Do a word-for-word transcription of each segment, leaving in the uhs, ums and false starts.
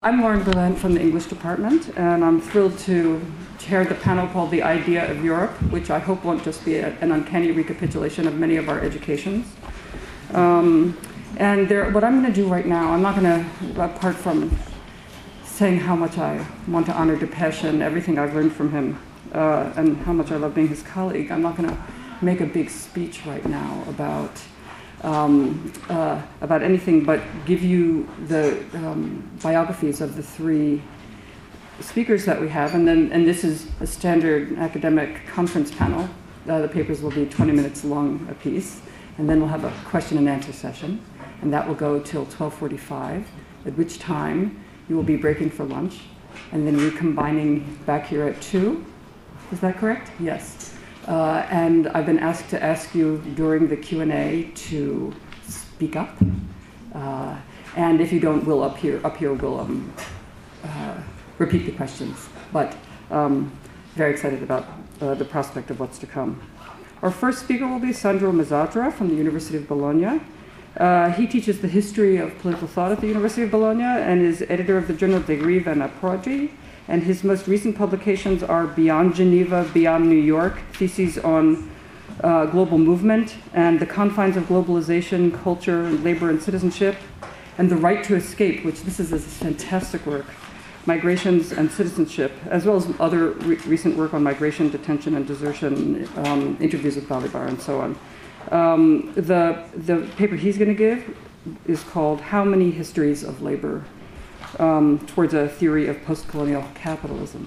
I'm Lauren Berlant from the English department, and I'm thrilled to chair the panel called The Idea of Europe, which I hope won't just be a, an uncanny recapitulation of many of our educations. Um, and there, what I'm going to do right now, I'm not going to, apart from saying how much I want to honor Depeche and everything I've learned from him, uh, and how much I love being his colleague, I'm not going to make a big speech right now about Um, uh, about anything but give you the um, biographies of the three speakers that we have, and then and this is a standard academic conference panel. Uh, the papers will be twenty minutes long apiece, and then we'll have a question and answer session, and that will go till twelve forty-five, at which time you will be breaking for lunch, and then recombining back here at two. Is that correct? Yes. Uh, and I've been asked to ask you during the Q and A to speak up. Uh, and if you don't, we'll up here, up here we'll um, uh, repeat the questions. But um, very excited about uh, the prospect of what's to come. Our first speaker will be Sandro Mezzadra from the University of Bologna. Uh, he teaches the history of political thought at the University of Bologna and is editor of the journal Deriva and Approdi. And his most recent publications are Beyond Geneva, Beyond New York, theses on uh, global movement and the confines of globalization, culture, labor, and citizenship, and The Right to Escape, which this is a fantastic work, migrations and citizenship, as well as other re recent work on migration, detention, and desertion, um, interviews with Balibar, and so on. Um, the, the paper he's going to give is called How Many Histories of Labor? Um, towards a theory of post-colonial capitalism.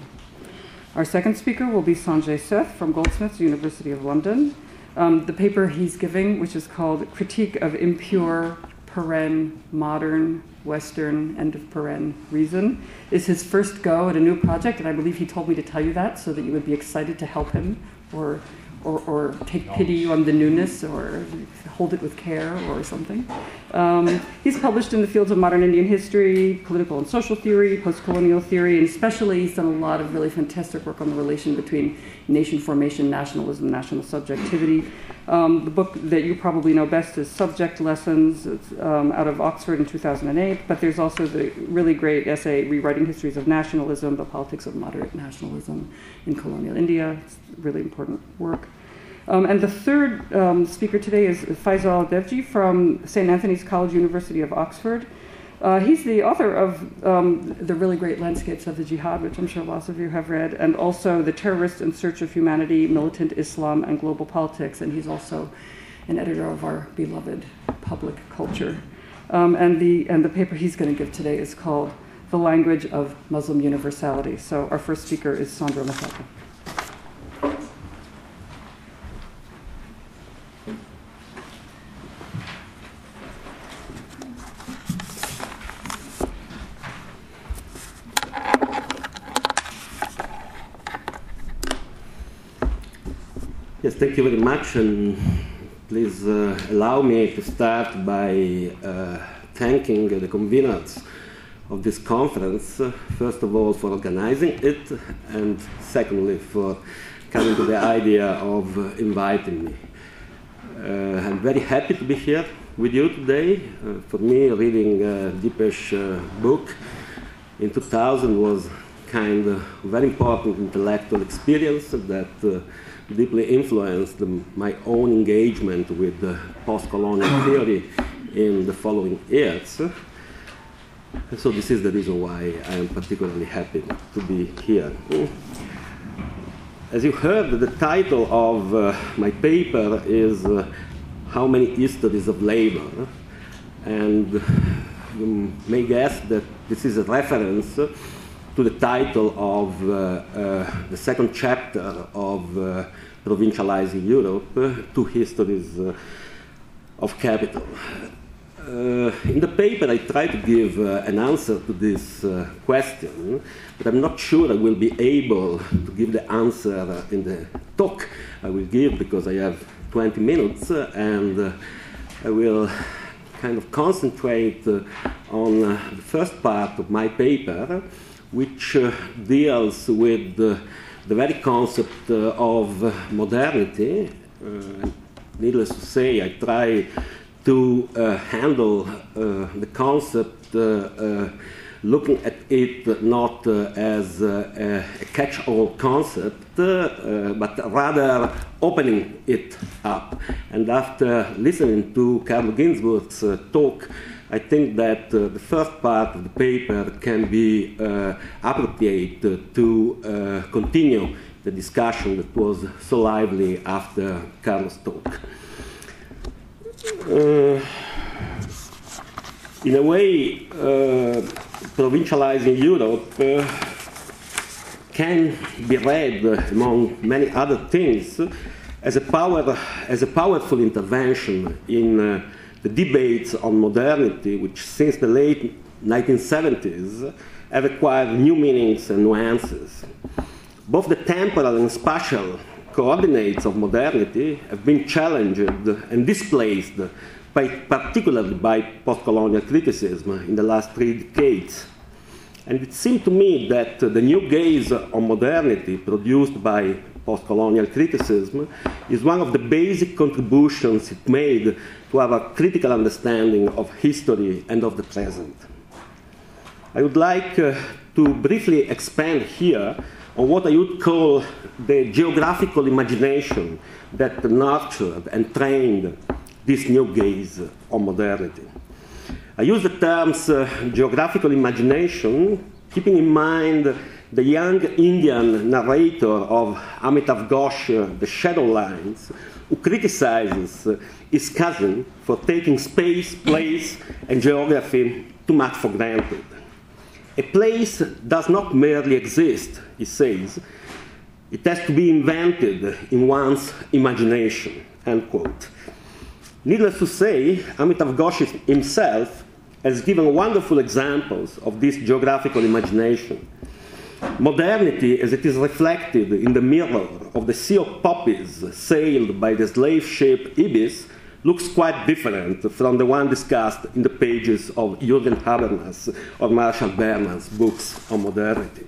Our second speaker will be Sanjay Seth from Goldsmiths, University of London. Um, the paper he's giving, which is called Critique of Impure, Paren, Modern, Western, End of Paren Reason, is his first go at a new project, and I believe he told me to tell you that so that you would be excited to help him or Or, or take pity on the newness, or hold it with care, or something. Um, he's published in the fields of modern Indian history, political and social theory, post-colonial theory, and especially he's done a lot of really fantastic work on the relation between nation formation, nationalism, national subjectivity. Um, the book that you probably know best is Subject Lessons. It's um, out of Oxford in two thousand eight, but there's also the really great essay, Rewriting Histories of Nationalism, The Politics of Moderate Nationalism in Colonial India. It's really important work. Um, and the third um, speaker today is Faisal Devji from Saint Anthony's College, University of Oxford. Uh, he's the author of um, the really great Landscapes of the Jihad, which I'm sure lots of you have read, and also The Terrorists in Search of Humanity, Militant Islam and Global Politics, and he's also an editor of our beloved Public Culture. Um, and, the, and the paper he's going to give today is called The Language of Muslim Universality. So our first speaker is Sandro Mezzadra. Yes, thank you very much, and please uh, allow me to start by uh, thanking the conveners of this conference, uh, first of all for organizing it, and secondly for coming to the idea of uh, inviting me. Uh, I'm very happy to be here with you today. Uh, for me, reading uh, Depeche uh, book in two thousand was kind of very important intellectual experience that uh, deeply influenced the, my own engagement with the post-colonial theory in the following years. And so this is the reason why I am particularly happy to be here. As you heard, the title of uh, my paper is uh, How Many Histories of Labor? And you may guess that this is a reference to the title of uh, uh, the second chapter of uh, Provincializing Europe, uh, Two Histories uh, of Capital. Uh, in the paper, I try to give uh, an answer to this uh, question, but I'm not sure I will be able to give the answer in the talk I will give, because I have twenty minutes, uh, and uh, I will kind of concentrate uh, on uh, the first part of my paper, which uh, deals with uh, the very concept uh, of uh, modernity. Uh, needless to say, I try to uh, handle uh, the concept uh, uh, looking at it not uh, as uh, a catch-all concept, uh, but rather opening it up. And after listening to Carlo Ginzburg's uh, talk, I think that uh, the first part of the paper can be uh, appropriate to uh, continue the discussion that was so lively after Carlo's talk. Uh, in a way, uh, provincializing Europe uh, can be read, uh, among many other things, as a, power, as a powerful intervention in uh, the debates on modernity, which since the late nineteen seventies have acquired new meanings and nuances. Both the temporal and spatial coordinates of modernity have been challenged and displaced, by, particularly by post-colonial criticism in the last three decades. And it seemed to me that the new gaze on modernity produced by post-colonial criticism is one of the basic contributions it made to our critical understanding of history and of the present. I would like uh, to briefly expand here on what I would call the geographical imagination that nurtured and trained this new gaze on modernity. I use the terms uh, geographical imagination, keeping in mind the young Indian narrator of Amitav Ghosh, The Shadowlands, who criticizes uh, his cousin for taking space, place, and geography too much for granted. A place does not merely exist, he says. It has to be invented in one's imagination, end quote. Needless to say, Amitav Ghosh himself has given wonderful examples of this geographical imagination. Modernity, as it is reflected in the mirror of the sea of poppies sailed by the slave ship Ibis, looks quite different from the one discussed in the pages of Jürgen Habermas or Marshall Bernard's books on modernity.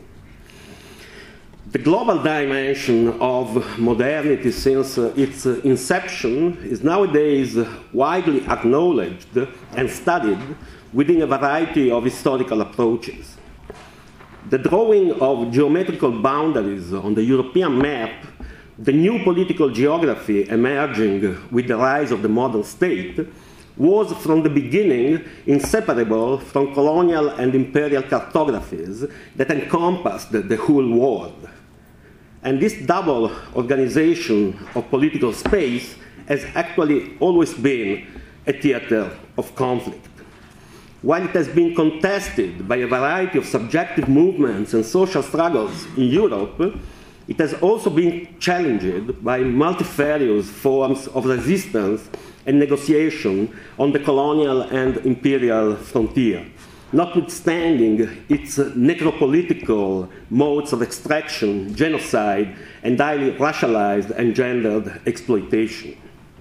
The global dimension of modernity since uh, its uh, inception is nowadays widely acknowledged and studied within a variety of historical approaches. The drawing of geometrical boundaries on the European map, the new political geography emerging with the rise of the modern state, was from the beginning inseparable from colonial and imperial cartographies that encompassed the whole world. And this double organization of political space has actually always been a theater of conflict. While it has been contested by a variety of subjective movements and social struggles in Europe, it has also been challenged by multifarious forms of resistance and negotiation on the colonial and imperial frontier, notwithstanding its necropolitical modes of extraction, genocide, and highly racialized and gendered exploitation.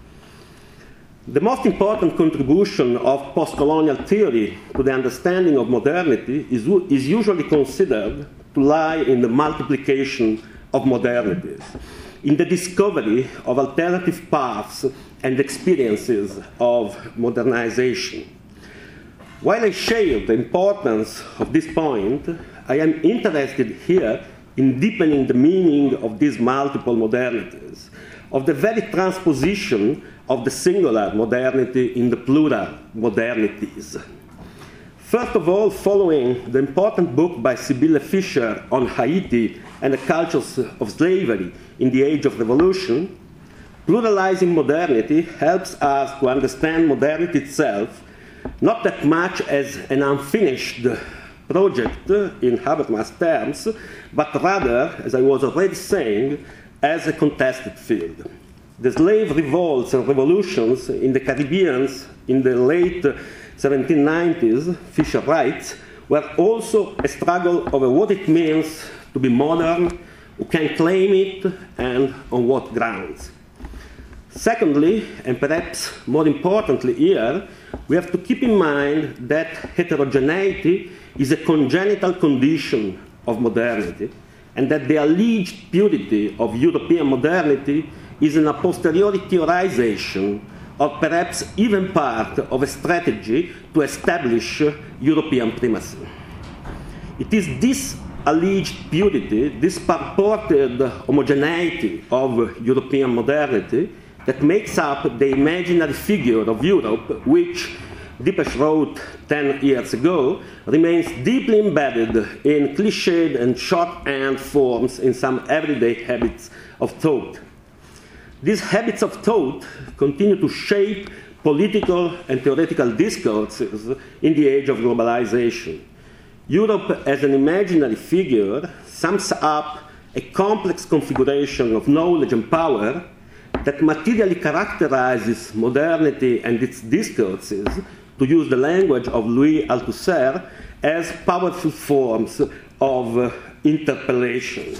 The most important contribution of post-colonial theory to the understanding of modernity is, is usually considered to lie in the multiplication of modernities, in the discovery of alternative paths and experiences of modernization. While I share the importance of this point, I am interested here in deepening the meaning of these multiple modernities, of the very transposition of the singular modernity in the plural modernities. First of all, following the important book by Sibylle Fischer on Haiti and the cultures of slavery in the Age of Revolution, pluralizing modernity helps us to understand modernity itself, not that much as an unfinished project in Habermas terms, but rather, as I was already saying, as a contested field. The slave revolts and revolutions in the Caribbean in the late seventeen nineties, Fischer writes, were also a struggle over what it means to be modern, who can claim it, and on what grounds. Secondly, and perhaps more importantly here, we have to keep in mind that heterogeneity is a congenital condition of modernity, and that the alleged purity of European modernity is an a posteriori theorization, or perhaps even part of a strategy to establish European primacy. It is this alleged purity, this purported homogeneity of European modernity that makes up the imaginary figure of Europe, which Dipesh wrote ten years ago, remains deeply embedded in cliched and shorthand forms in some everyday habits of thought. These habits of thought continue to shape political and theoretical discourses in the age of globalization. Europe as an imaginary figure sums up a complex configuration of knowledge and power that materially characterizes modernity and its discourses, to use the language of Louis Althusser, as powerful forms of uh, interpellation.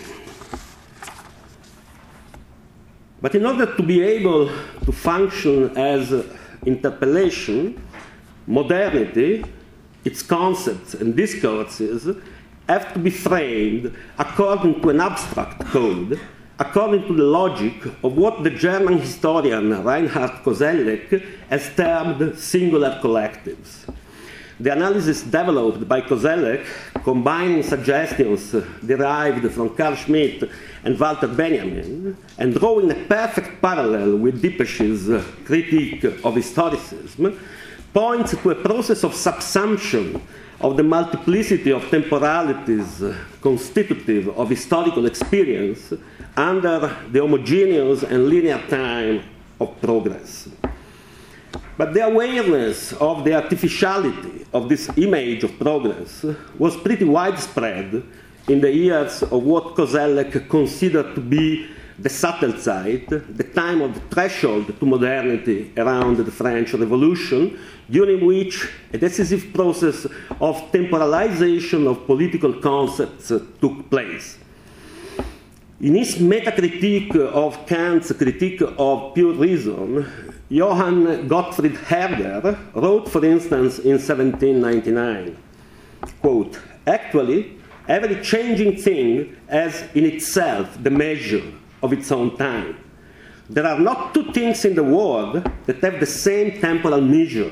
But in order to be able to function as uh, interpellation, modernity, its concepts and discourses have to be framed according to an abstract code, according to the logic of what the German historian Reinhard Koselleck has termed singular collectives. The analysis developed by Koselleck, combining suggestions derived from Carl Schmitt and Walter Benjamin, and drawing a perfect parallel with Dipesh's critique of historicism, points to a process of subsumption of the multiplicity of temporalities constitutive of historical experience under the homogeneous and linear time of progress. But the awareness of the artificiality of this image of progress was pretty widespread in the years of what Koselleck considered to be the Sattelzeit, the time of the threshold to modernity around the French Revolution, during which a decisive process of temporalization of political concepts took place. In his metacritique of Kant's critique of pure reason, Johann Gottfried Herder wrote, for instance, in seventeen ninety-nine, quote, "Actually, every changing thing has in itself the measure of its own time. There are not two things in the world that have the same temporal measure.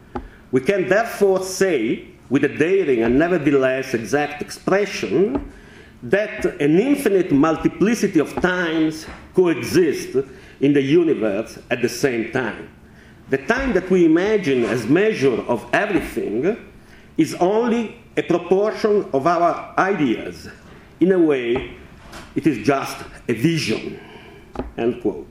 We can therefore say, with a daring and nevertheless exact expression, that an infinite multiplicity of times coexist in the universe at the same time. The time that we imagine as measure of everything is only a proportion of our ideas. In a way, it is just a vision," end quote.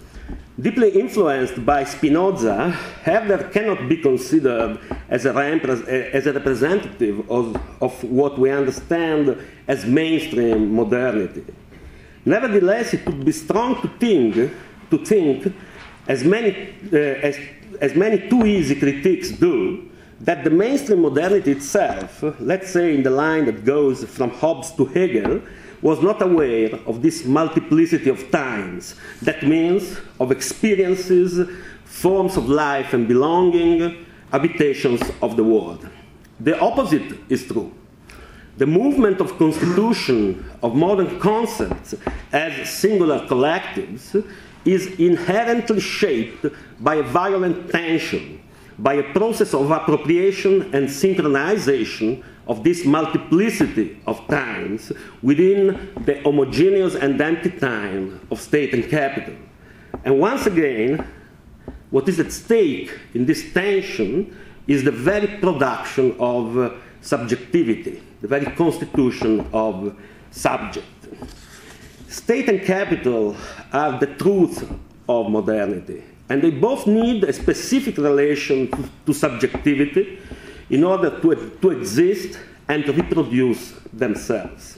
Deeply influenced by Spinoza, Herder cannot be considered as a, as a representative of, of what we understand as mainstream modernity. Nevertheless, it would be strong to think, to think as, many, uh, as, as many too easy critics do, that the mainstream modernity itself, let's say in the line that goes from Hobbes to Hegel, was not aware of this multiplicity of times. That means of experiences, forms of life and belonging, habitations of the world. The opposite is true. The movement of constitution of modern concepts as singular collectives is inherently shaped by a violent tension, by a process of appropriation and synchronization of this multiplicity of times within the homogeneous and empty time of state and capital. And once again, what is at stake in this tension is the very production of uh, subjectivity, the very constitution of subject. State and capital are the truth of modernity, and they both need a specific relation to, to subjectivity in order to, to exist and reproduce themselves.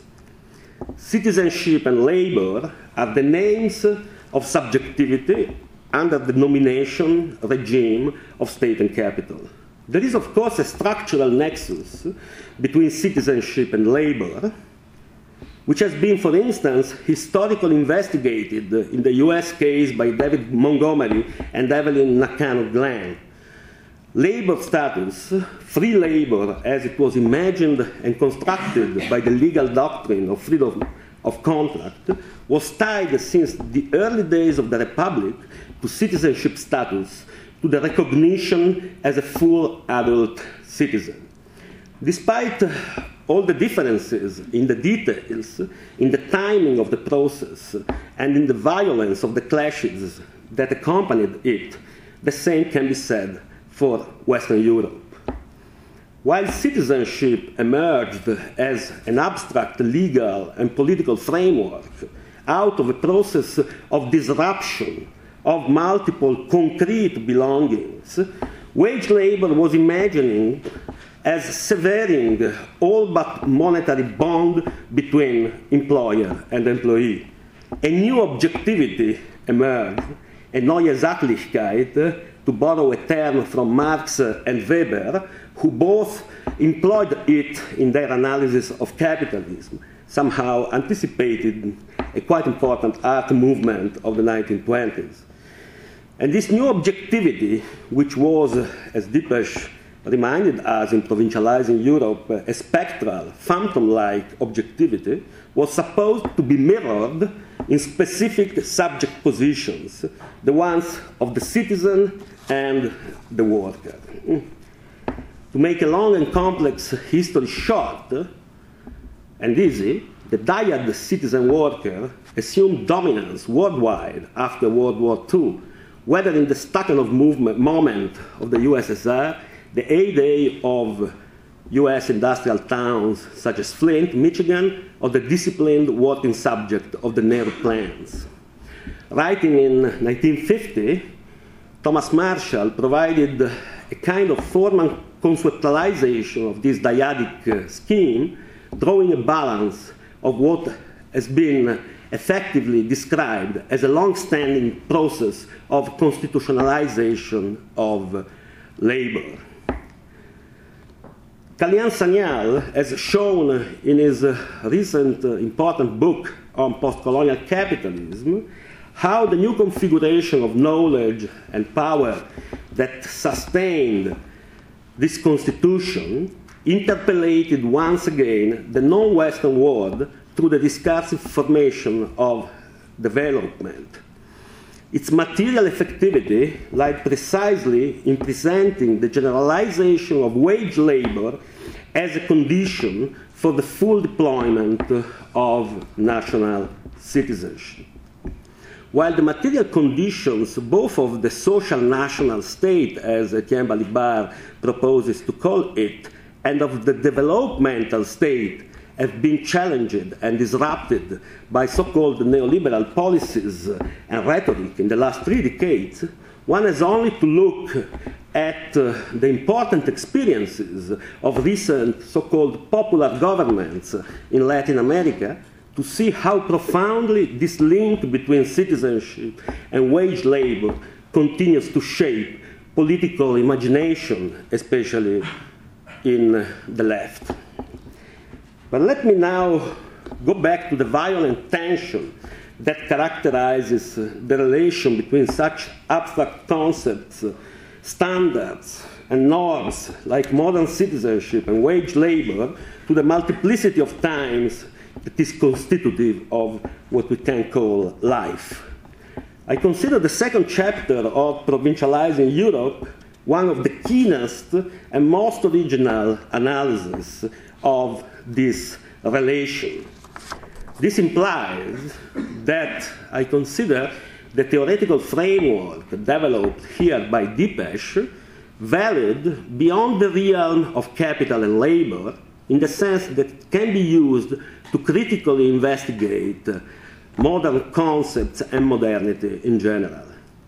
Citizenship and labor are the names of subjectivity under the nomination regime of state and capital. There is, of course, a structural nexus between citizenship and labor, which has been, for instance, historically investigated in the U S case by David Montgomery and Evelyn Nakano-Glenn. Labor status, free labor as it was imagined and constructed by the legal doctrine of freedom of contract, was tied since the early days of the Republic to citizenship status, to the recognition as a full adult citizen. Despite all the differences in the details, in the timing of the process, and in the violence of the clashes that accompanied it, the same can be said for Western Europe. While citizenship emerged as an abstract legal and political framework out of a process of disruption of multiple concrete belongings, wage labor was imagining as severing all but monetary bond between employer and employee. A new objectivity emerged, a neue Sachlichkeit, to borrow a term from Marx and Weber, who both employed it in their analysis of capitalism, somehow anticipated a quite important art movement of the nineteen twenties. And this new objectivity, which was, as Dieppesch reminded us in Provincializing Europe, a spectral, phantom-like objectivity, was supposed to be mirrored in specific subject positions, the ones of the citizen and the worker. To make a long and complex history short and easy, the dyad citizen worker assumed dominance worldwide after World War Two, whether in the Stakhanov movement moment of the U S S R, the heyday of U S industrial towns such as Flint, Michigan, or the disciplined working subject of the Nehru plans. Writing in nineteen fifty, Thomas Marshall provided a kind of formal conceptualization of this dyadic scheme, drawing a balance of what has been effectively described as a long-standing process of constitutionalization of labor. Kalyan Sanyal has shown in his recent important book on post-colonial capitalism how the new configuration of knowledge and power that sustained this constitution interpellated once again the non-Western world through the discursive formation of development. Its material effectivity lies precisely in presenting the generalization of wage labor as a condition for the full deployment of national citizenship. While the material conditions, both of the social national state, as Etienne Balibar proposes to call it, and of the developmental state have been challenged and disrupted by so-called neoliberal policies and rhetoric in the last three decades, one has only to look at uh, the important experiences of recent so-called popular governments in Latin America to see how profoundly this link between citizenship and wage labor continues to shape political imagination, especially in the left. But let me now go back to the violent tension that characterizes the relation between such abstract concepts, standards, and norms like modern citizenship and wage labor to the multiplicity of times that is constitutive of what we can call life. I consider the second chapter of Provincializing Europe one of the keenest and most original analyses of this relation. This implies that I consider the theoretical framework developed here by Dieppesch valid beyond the realm of capital and labor, in the sense that it can be used to critically investigate modern concepts and modernity in general.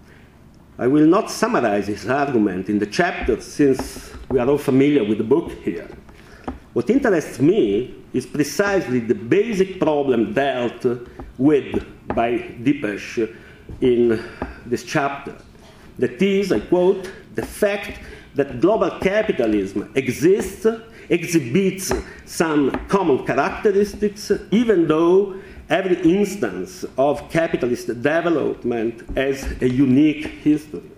I will not summarize his argument in the chapter, since we are all familiar with the book here. What interests me is precisely the basic problem dealt with by Dieppesch in this chapter. That is, I quote, the fact that global capitalism exists, exhibits some common characteristics, even though every instance of capitalist development has a unique history.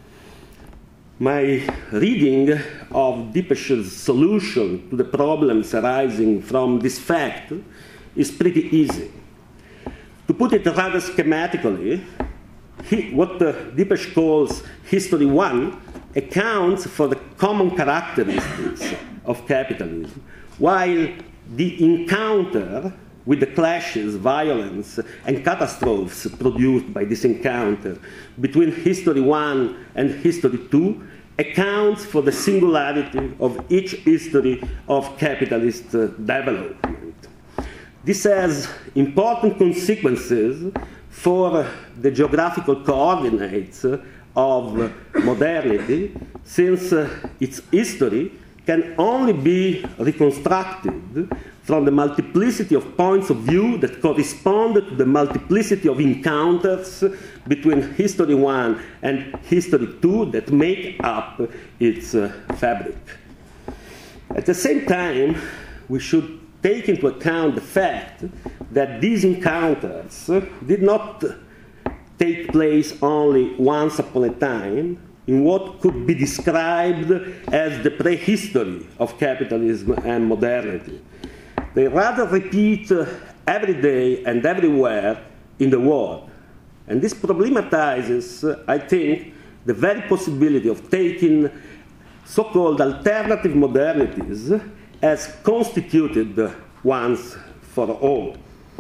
My reading of Dieppesch's solution to the problems arising from this fact is pretty easy. To put it rather schematically, he, what uh, Dieppesch calls History One accounts for the common characteristics of capitalism, while the encounter with the clashes, violence, and catastrophes produced by this encounter between history one and history two accounts for the singularity of each history of capitalist uh, development. This has important consequences for the geographical coordinates of modernity, since uh, its history can only be reconstructed from the multiplicity of points of view that correspond to the multiplicity of encounters between history one and history two that make up its uh, fabric. At the same time, we should take into account the fact that these encounters did not take place only once upon a time in what could be described as the prehistory of capitalism and modernity. They rather repeat uh, every day and everywhere in the world. And this problematizes, uh, I think, the very possibility of taking so-called alternative modernities as constituted once for all.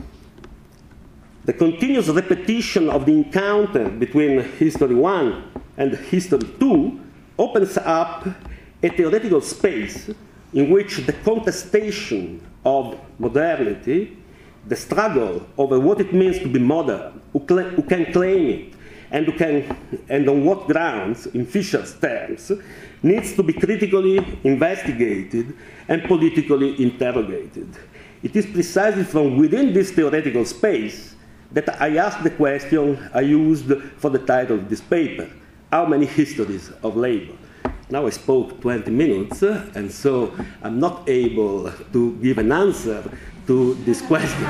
The continuous repetition of the encounter between history one and history two opens up a theoretical space in which the contestation of modernity, the struggle over what it means to be modern, who, who can claim it, and, who can, and on what grounds, in Fisher's terms, needs to be critically investigated and politically interrogated. It is precisely from within this theoretical space that I asked the question I used for the title of this paper: how many histories of labor? Now I spoke twenty minutes, and so I'm not able to give an answer to this question.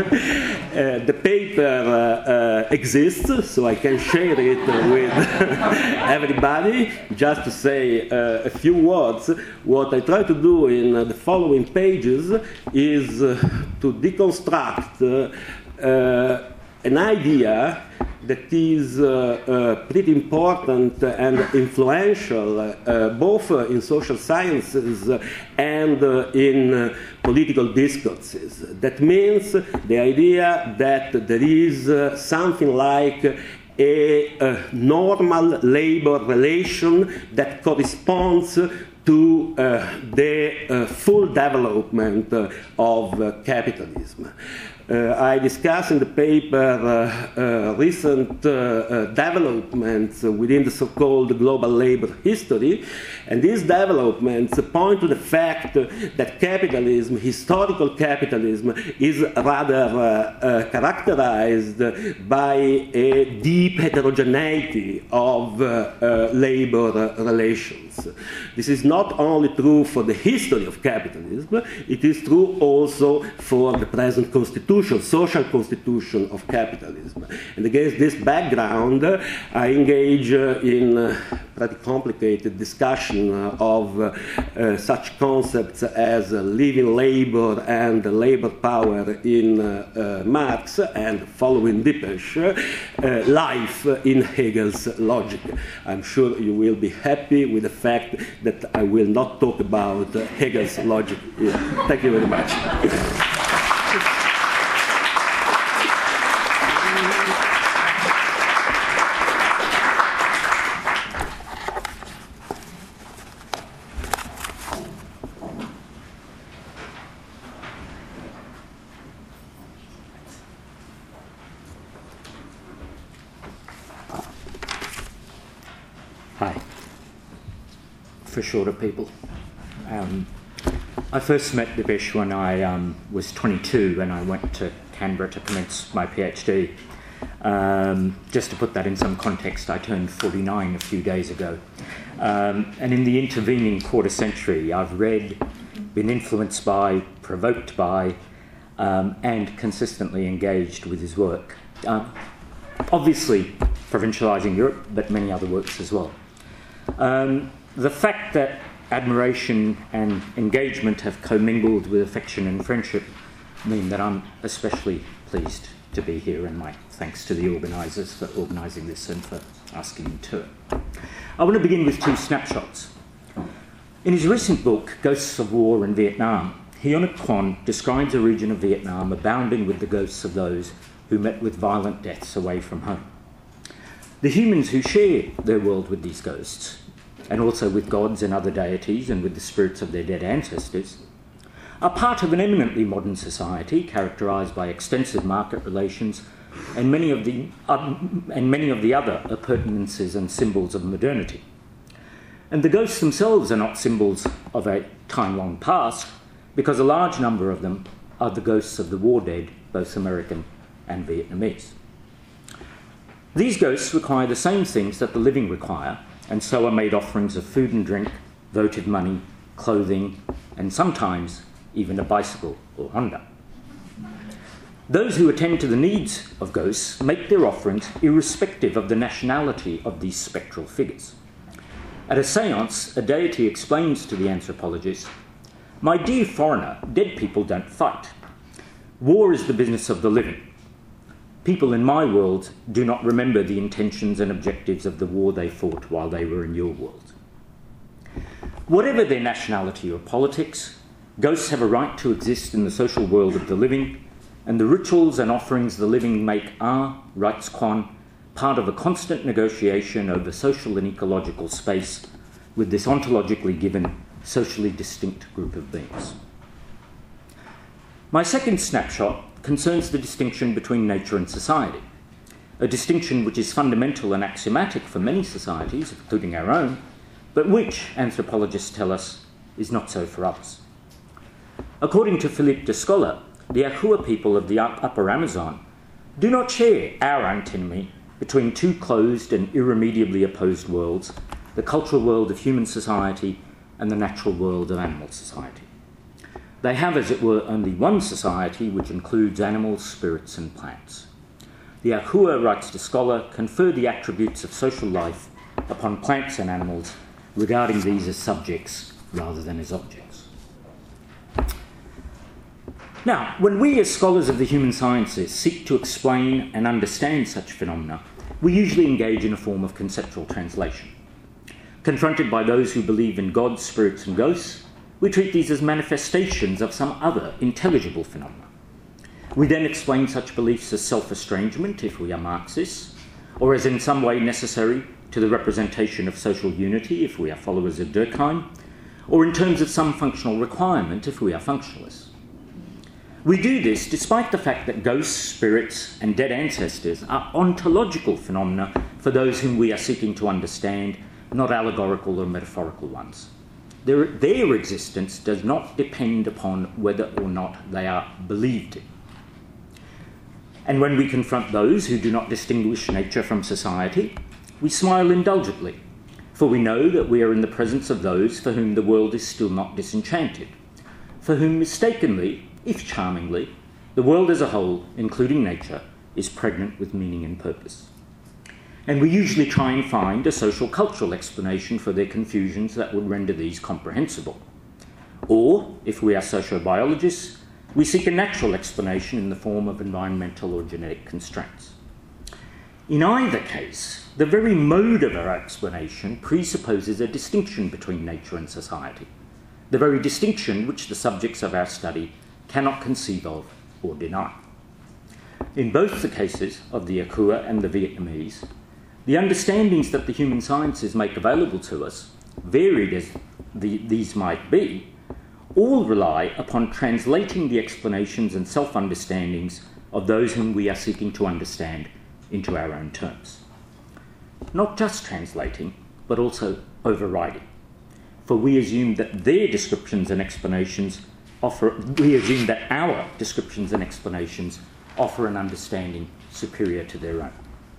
uh, the paper uh, uh, exists, so I can share it with everybody. Just to say uh, a few words, what I try to do in uh, the following pages is uh, to deconstruct uh, uh, an idea that is uh, uh, pretty important and influential uh, both uh, in social sciences and uh, in uh, political discourses. That means the idea that there is uh, something like a, a normal labor relation that corresponds to uh, the uh, full development uh, of uh, capitalism. Uh, I discuss in the paper uh, uh, recent uh, uh, developments within the so-called global labor history, and these developments point to the fact that capitalism, historical capitalism, is rather uh, uh, characterized by a deep heterogeneity of uh, uh, labor relations. This is not only true for the history of capitalism, it is true also for the present constitution, social constitution of capitalism. And against this background, uh, I engage uh, in uh, pretty complicated discussion uh, of uh, uh, such concepts as uh, living labor and labor power in uh, uh, Marx, and following Dipesh, uh, life in Hegel's logic. I'm sure you will be happy with the fact that I will not talk about uh, Hegel's logic here. Thank you very much. Hi. For shorter people. Um, I first met Dipesh when I um, was twenty-two and I went to Canberra to commence my PhD. Um, just to put that in some context, I turned forty-nine a few days ago. Um, and in the intervening quarter century, I've read, been influenced by, provoked by, um, and consistently engaged with his work. Um, obviously, Provincialising Europe, but many other works as well. Um, the fact that admiration and engagement have commingled with affection and friendship mean that I'm especially pleased to be here, and my thanks to the organisers for organising this and for asking me to it. I want to begin with two snapshots. In his recent book, Ghosts of War in Vietnam, Hyonik Kwon describes a region of Vietnam abounding with the ghosts of those who met with violent deaths away from home. The humans who share their world with these ghosts, and also with gods and other deities and with the spirits of their dead ancestors, are part of an eminently modern society characterised by extensive market relations and many of the, uh, and many of the other appurtenances and symbols of modernity. And the ghosts themselves are not symbols of a time long past, because a large number of them are the ghosts of the war dead, both American and Vietnamese. These ghosts require the same things that the living require, and so are made offerings of food and drink, votive money, clothing, and sometimes even a bicycle or Honda. Those who attend to the needs of ghosts make their offerings irrespective of the nationality of these spectral figures. At a séance, a deity explains to the anthropologist, "My dear foreigner, dead people don't fight. War is the business of the living. People in my world do not remember the intentions and objectives of the war they fought while they were in your world." Whatever their nationality or politics, ghosts have a right to exist in the social world of the living, and the rituals and offerings the living make are, writes Kwon, part of a constant negotiation over social and ecological space with this ontologically given, socially distinct group of beings. My second snapshot concerns the distinction between nature and society, a distinction which is fundamental and axiomatic for many societies, including our own, but which, anthropologists tell us, is not so for others. According to Philippe Descola, the Ahua people of the Upper Amazon do not share our antinomy between two closed and irremediably opposed worlds, the cultural world of human society and the natural world of animal society. They have, as it were, only one society which includes animals, spirits and plants. The Ahua, writes Descola, confer the attributes of social life upon plants and animals, regarding these as subjects rather than as objects. Now, when we as scholars of the human sciences seek to explain and understand such phenomena, we usually engage in a form of conceptual translation. Confronted by those who believe in gods, spirits and ghosts, we treat these as manifestations of some other intelligible phenomena. We then explain such beliefs as self-estrangement, if we are Marxists, or as in some way necessary to the representation of social unity, if we are followers of Durkheim, or in terms of some functional requirement, if we are functionalists. We do this despite the fact that ghosts, spirits, and dead ancestors are ontological phenomena for those whom we are seeking to understand, not allegorical or metaphorical ones. Their, their existence does not depend upon whether or not they are believed in. And when we confront those who do not distinguish nature from society, we smile indulgently, for we know that we are in the presence of those for whom the world is still not disenchanted, for whom mistakenly, if charmingly, the world as a whole, including nature, is pregnant with meaning and purpose. And we usually try and find a social cultural explanation for their confusions that would render these comprehensible. Or, if we are sociobiologists, we seek a natural explanation in the form of environmental or genetic constraints. In either case, the very mode of our explanation presupposes a distinction between nature and society, the very distinction which the subjects of our study cannot conceive of or deny. In both the cases of the Ahua and the Vietnamese, the understandings that the human sciences make available to us, varied as the, these might be, all rely upon translating the explanations and self-understandings of those whom we are seeking to understand into our own terms. Not just translating, but also overriding. For we assume that their descriptions and explanations offer, we assume that our descriptions and explanations offer an understanding superior to their own.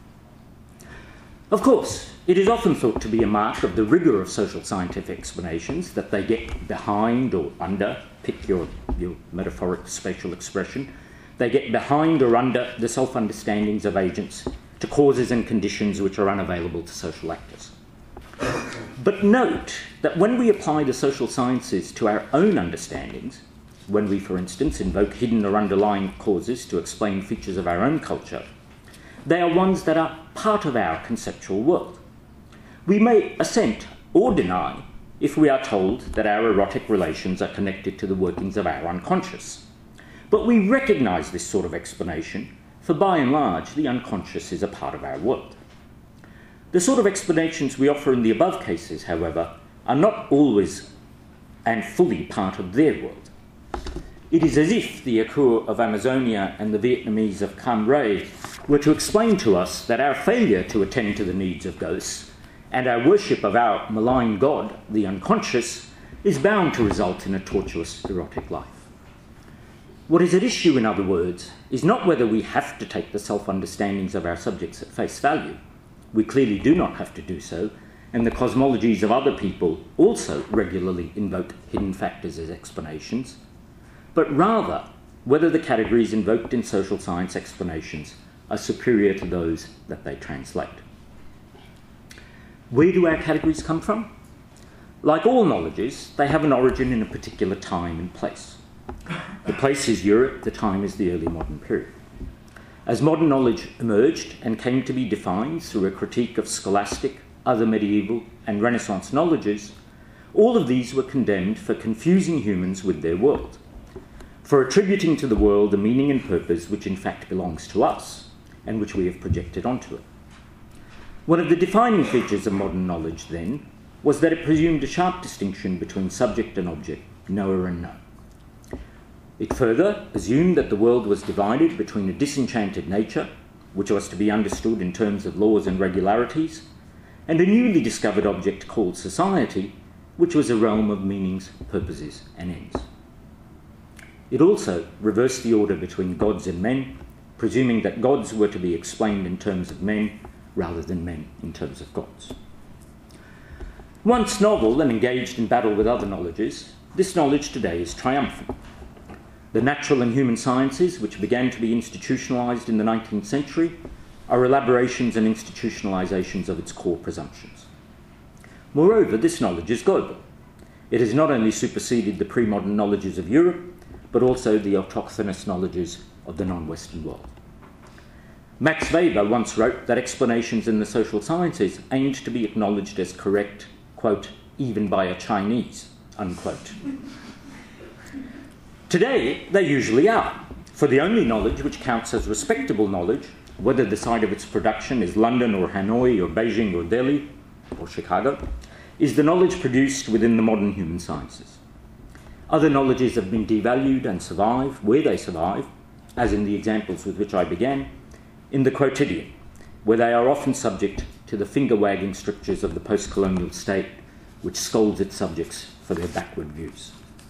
Of course, it is often thought to be a mark of the rigour of social scientific explanations that they get behind or under, pick your, your metaphoric spatial expression, they get behind or under the self-understandings of agents to causes and conditions which are unavailable to social actors. But note that when we apply the social sciences to our own understandings, when we, for instance, invoke hidden or underlying causes to explain features of our own culture, they are ones that are part of our conceptual world. We may assent or deny if we are told that our erotic relations are connected to the workings of our unconscious. But we recognise this sort of explanation, for by and large, the unconscious is a part of our world. The sort of explanations we offer in the above cases, however, are not always and fully part of their world. It is as if the Akur of Amazonia and the Vietnamese of Cam Ranh were to explain to us that our failure to attend to the needs of ghosts and our worship of our malign god, the unconscious, is bound to result in a tortuous erotic life. What is at issue, in other words, is not whether we have to take the self-understandings of our subjects at face value. We clearly do not have to do so, and the cosmologies of other people also regularly invoke hidden factors as explanations, but rather whether the categories invoked in social science explanations are superior to those that they translate. Where do our categories come from? Like all knowledges, they have an origin in a particular time and place. The place is Europe, the time is the early modern period. As modern knowledge emerged and came to be defined through a critique of scholastic, other medieval and Renaissance knowledges, all of these were condemned for confusing humans with their world, for attributing to the world a meaning and purpose which in fact belongs to us and which we have projected onto it. One of the defining features of modern knowledge, then, was that it presumed a sharp distinction between subject and object, knower and known. It further assumed that the world was divided between a disenchanted nature, which was to be understood in terms of laws and regularities, and a newly discovered object called society, which was a realm of meanings, purposes, and ends. It also reversed the order between gods and men, presuming that gods were to be explained in terms of men rather than men in terms of gods. Once novel and engaged in battle with other knowledges, this knowledge today is triumphant. The natural and human sciences, which began to be institutionalised in the nineteenth century, are elaborations and institutionalisations of its core presumptions. Moreover, this knowledge is global. It has not only superseded the pre-modern knowledges of Europe, but also the autochthonous knowledges of the non-Western world. Max Weber once wrote that explanations in the social sciences aimed to be acknowledged as correct, quote, even by a Chinese, unquote. Today, they usually are, for the only knowledge which counts as respectable knowledge, whether the site of its production is London or Hanoi or Beijing or Delhi or Chicago, is the knowledge produced within the modern human sciences. Other knowledges have been devalued and survive, where they survive, as in the examples with which I began, in the quotidian, where they are often subject to the finger-wagging strictures of the post-colonial state, which scolds its subjects for their backward views.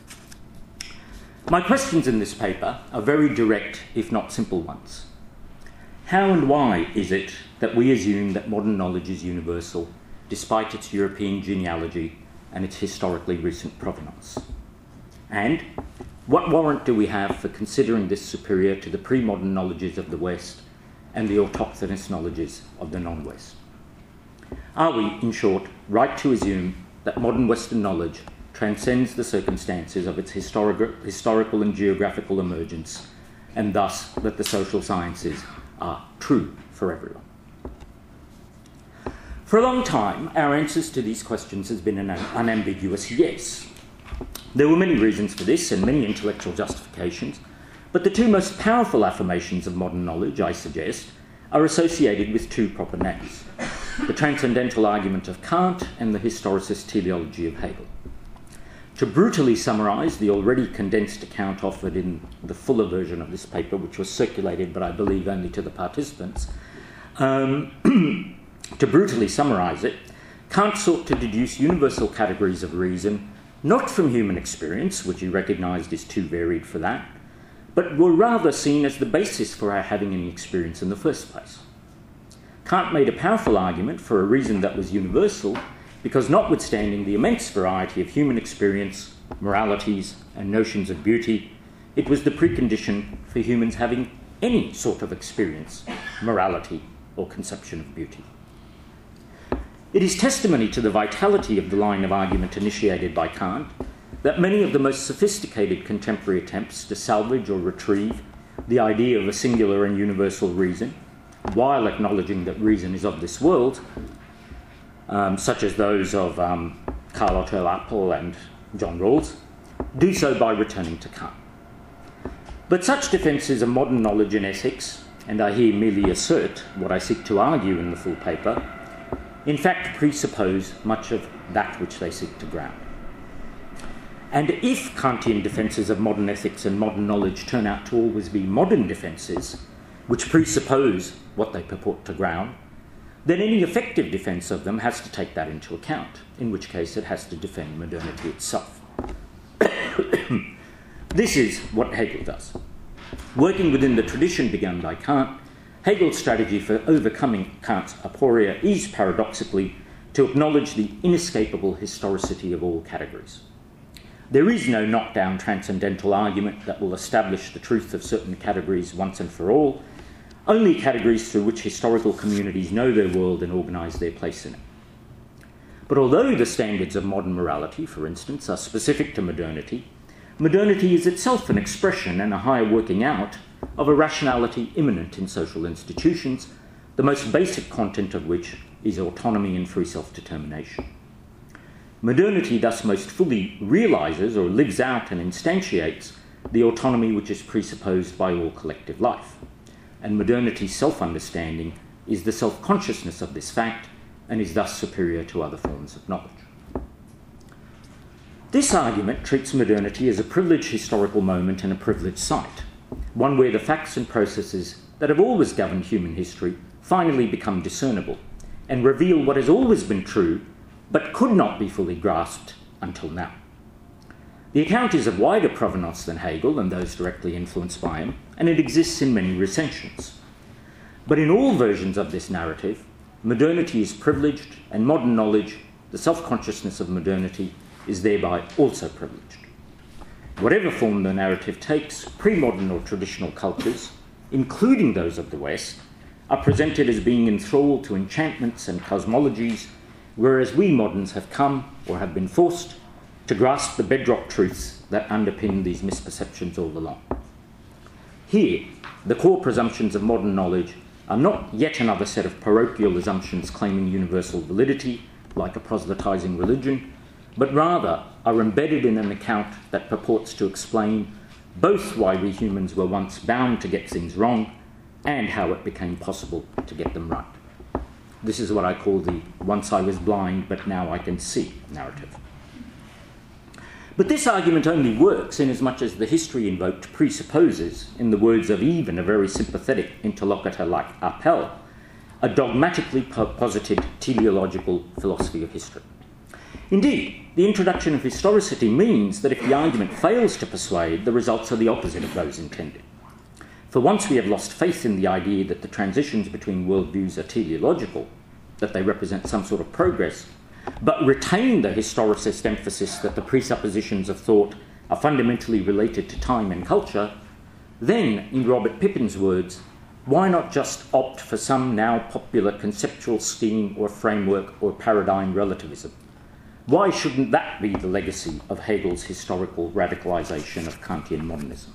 My questions in this paper are very direct, if not simple ones. How and why is it that we assume that modern knowledge is universal, despite its European genealogy and its historically recent provenance? And what warrant do we have for considering this superior to the pre-modern knowledges of the West and the autochthonous knowledges of the non-West? Are we, in short, right to assume that modern Western knowledge transcends the circumstances of its historic, historical and geographical emergence, and thus that the social sciences are true for everyone? For a long time, our answers to these questions has been an unambiguous yes. There were many reasons for this and many intellectual justifications, but the two most powerful affirmations of modern knowledge, I suggest, are associated with two proper names: the transcendental argument of Kant and the historicist teleology of Hegel. To brutally summarise the already condensed account offered in the fuller version of this paper, which was circulated, but I believe only to the participants, um, to brutally summarise it, Kant sought to deduce universal categories of reason, not from human experience, which he recognised is too varied for that, but were rather seen as the basis for our having any experience in the first place. Kant made a powerful argument for a reason that was universal, because notwithstanding the immense variety of human experience, moralities, and notions of beauty, it was the precondition for humans having any sort of experience, morality, or conception of beauty. It is testimony to the vitality of the line of argument initiated by Kant that many of the most sophisticated contemporary attempts to salvage or retrieve the idea of a singular and universal reason, while acknowledging that reason is of this world, um, such as those of um, Karl Otto Appel and John Rawls, do so by returning to Kant. But such defences of modern knowledge and ethics, and I here merely assert what I seek to argue in the full paper, in fact presuppose much of that which they seek to ground. And if Kantian defences of modern ethics and modern knowledge turn out to always be modern defences, which presuppose what they purport to ground, then any effective defence of them has to take that into account, in which case it has to defend modernity itself. This is what Hegel does. Working within the tradition begun by Kant, Hegel's strategy for overcoming Kant's aporia is, paradoxically, to acknowledge the inescapable historicity of all categories. There is no knockdown transcendental argument that will establish the truth of certain categories once and for all, only categories through which historical communities know their world and organise their place in it. But although the standards of modern morality, for instance, are specific to modernity, modernity is itself an expression and a higher working out of a rationality immanent in social institutions, the most basic content of which is autonomy and free self-determination. Modernity thus most fully realises or lives out and instantiates the autonomy which is presupposed by all collective life, and modernity's self-understanding is the self-consciousness of this fact and is thus superior to other forms of knowledge. This argument treats modernity as a privileged historical moment and a privileged site, one where the facts and processes that have always governed human history finally become discernible and reveal what has always been true but could not be fully grasped until now. The account is of wider provenance than Hegel and those directly influenced by him, and it exists in many recensions. But in all versions of this narrative, modernity is privileged, and modern knowledge, the self-consciousness of modernity, is thereby also privileged. Whatever form the narrative takes, pre-modern or traditional cultures, including those of the West, are presented as being enthralled to enchantments and cosmologies, whereas we moderns have come, or have been forced, to grasp the bedrock truths that underpin these misperceptions all along. Here, the core presumptions of modern knowledge are not yet another set of parochial assumptions claiming universal validity, like a proselytizing religion, but rather are embedded in an account that purports to explain both why we humans were once bound to get things wrong and how it became possible to get them right. This is what I call the once I was blind but now I can see narrative. But this argument only works inasmuch as the history invoked presupposes, in the words of even a very sympathetic interlocutor like Appel, a dogmatically posited teleological philosophy of history. Indeed, the introduction of historicity means that if the argument fails to persuade, the results are the opposite of those intended. For once we have lost faith in the idea that the transitions between worldviews are teleological, that they represent some sort of progress, but retain the historicist emphasis that the presuppositions of thought are fundamentally related to time and culture, then, in Robert Pippin's words, why not just opt for some now popular conceptual scheme or framework or paradigm relativism? Why shouldn't that be the legacy of Hegel's historical radicalisation of Kantian modernism?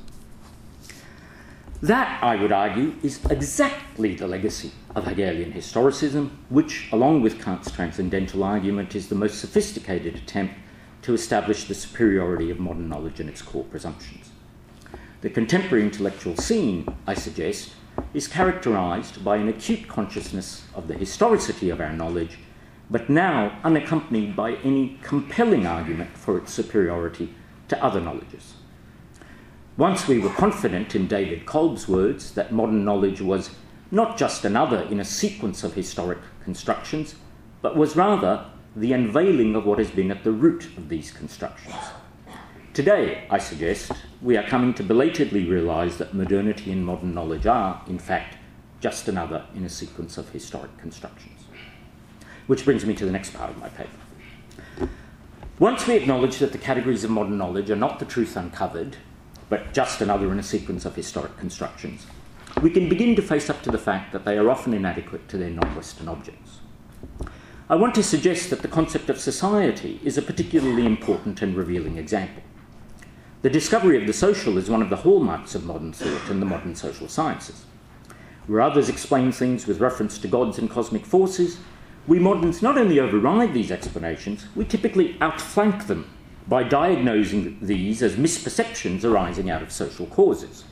That, I would argue, is exactly the legacy of Hegelian historicism, which, along with Kant's transcendental argument, is the most sophisticated attempt to establish the superiority of modern knowledge and its core presumptions. The contemporary intellectual scene, I suggest, is characterised by an acute consciousness of the historicity of our knowledge, but now unaccompanied by any compelling argument for its superiority to other knowledges. Once we were confident, in David Kolb's words, that modern knowledge was not just another in a sequence of historic constructions, but was rather the unveiling of what has been at the root of these constructions. Today, I suggest, we are coming to belatedly realise that modernity and modern knowledge are, in fact, just another in a sequence of historic constructions. Which brings me to the next part of my paper. Once we acknowledge that the categories of modern knowledge are not the truth uncovered, but just another in a sequence of historic constructions, we can begin to face up to the fact that they are often inadequate to their non-Western objects. I want to suggest that the concept of society is a particularly important and revealing example. The discovery of the social is one of the hallmarks of modern thought and the modern social sciences. Where others explain things with reference to gods and cosmic forces, we moderns not only override these explanations, we typically outflank them by diagnosing these as misperceptions arising out of social causes.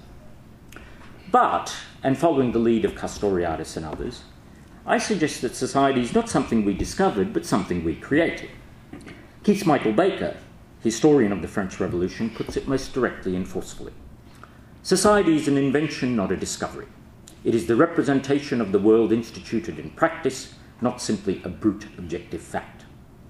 But, and following the lead of Castoriadis and others, I suggest that society is not something we discovered, but something we created. Keith Michael Baker, historian of the French Revolution, puts it most directly and forcefully. Society is an invention, not a discovery. It is the representation of the world instituted in practice, not simply a brute objective fact.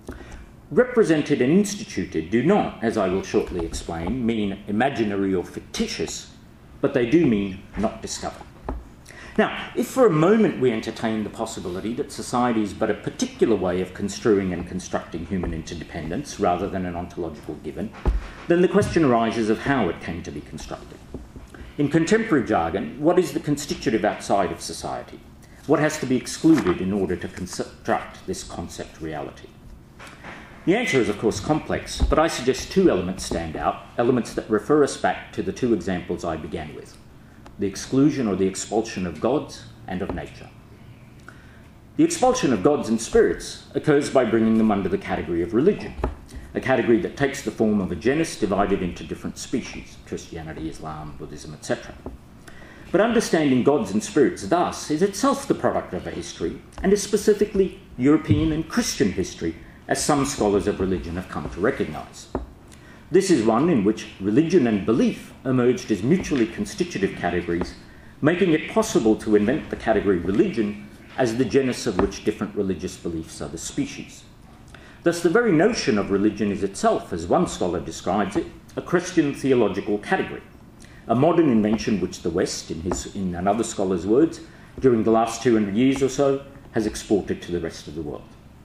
Represented and instituted do not, as I will shortly explain, mean imaginary or fictitious, but they do mean not discovered. Now, if for a moment we entertain the possibility that society is but a particular way of construing and constructing human interdependence rather than an ontological given, then the question arises of how it came to be constructed. In contemporary jargon, what is the constitutive outside of society? What has to be excluded in order to construct this concept reality? The answer is, of course, complex, but I suggest two elements stand out, elements that refer us back to the two examples I began with: the exclusion or the expulsion of gods and of nature. The expulsion of gods and spirits occurs by bringing them under the category of religion, a category that takes the form of a genus divided into different species, Christianity, Islam, Buddhism, et cetera. But understanding gods and spirits thus is itself the product of a history, and is specifically European and Christian history, as some scholars of religion have come to recognise. This is one in which religion and belief emerged as mutually constitutive categories, making it possible to invent the category religion as the genus of which different religious beliefs are the species. Thus, the very notion of religion is itself, as one scholar describes it, a Christian theological category, a modern invention which the West, in, his, in another scholar's words, during the last two hundred years or so, has exported to the rest of the world.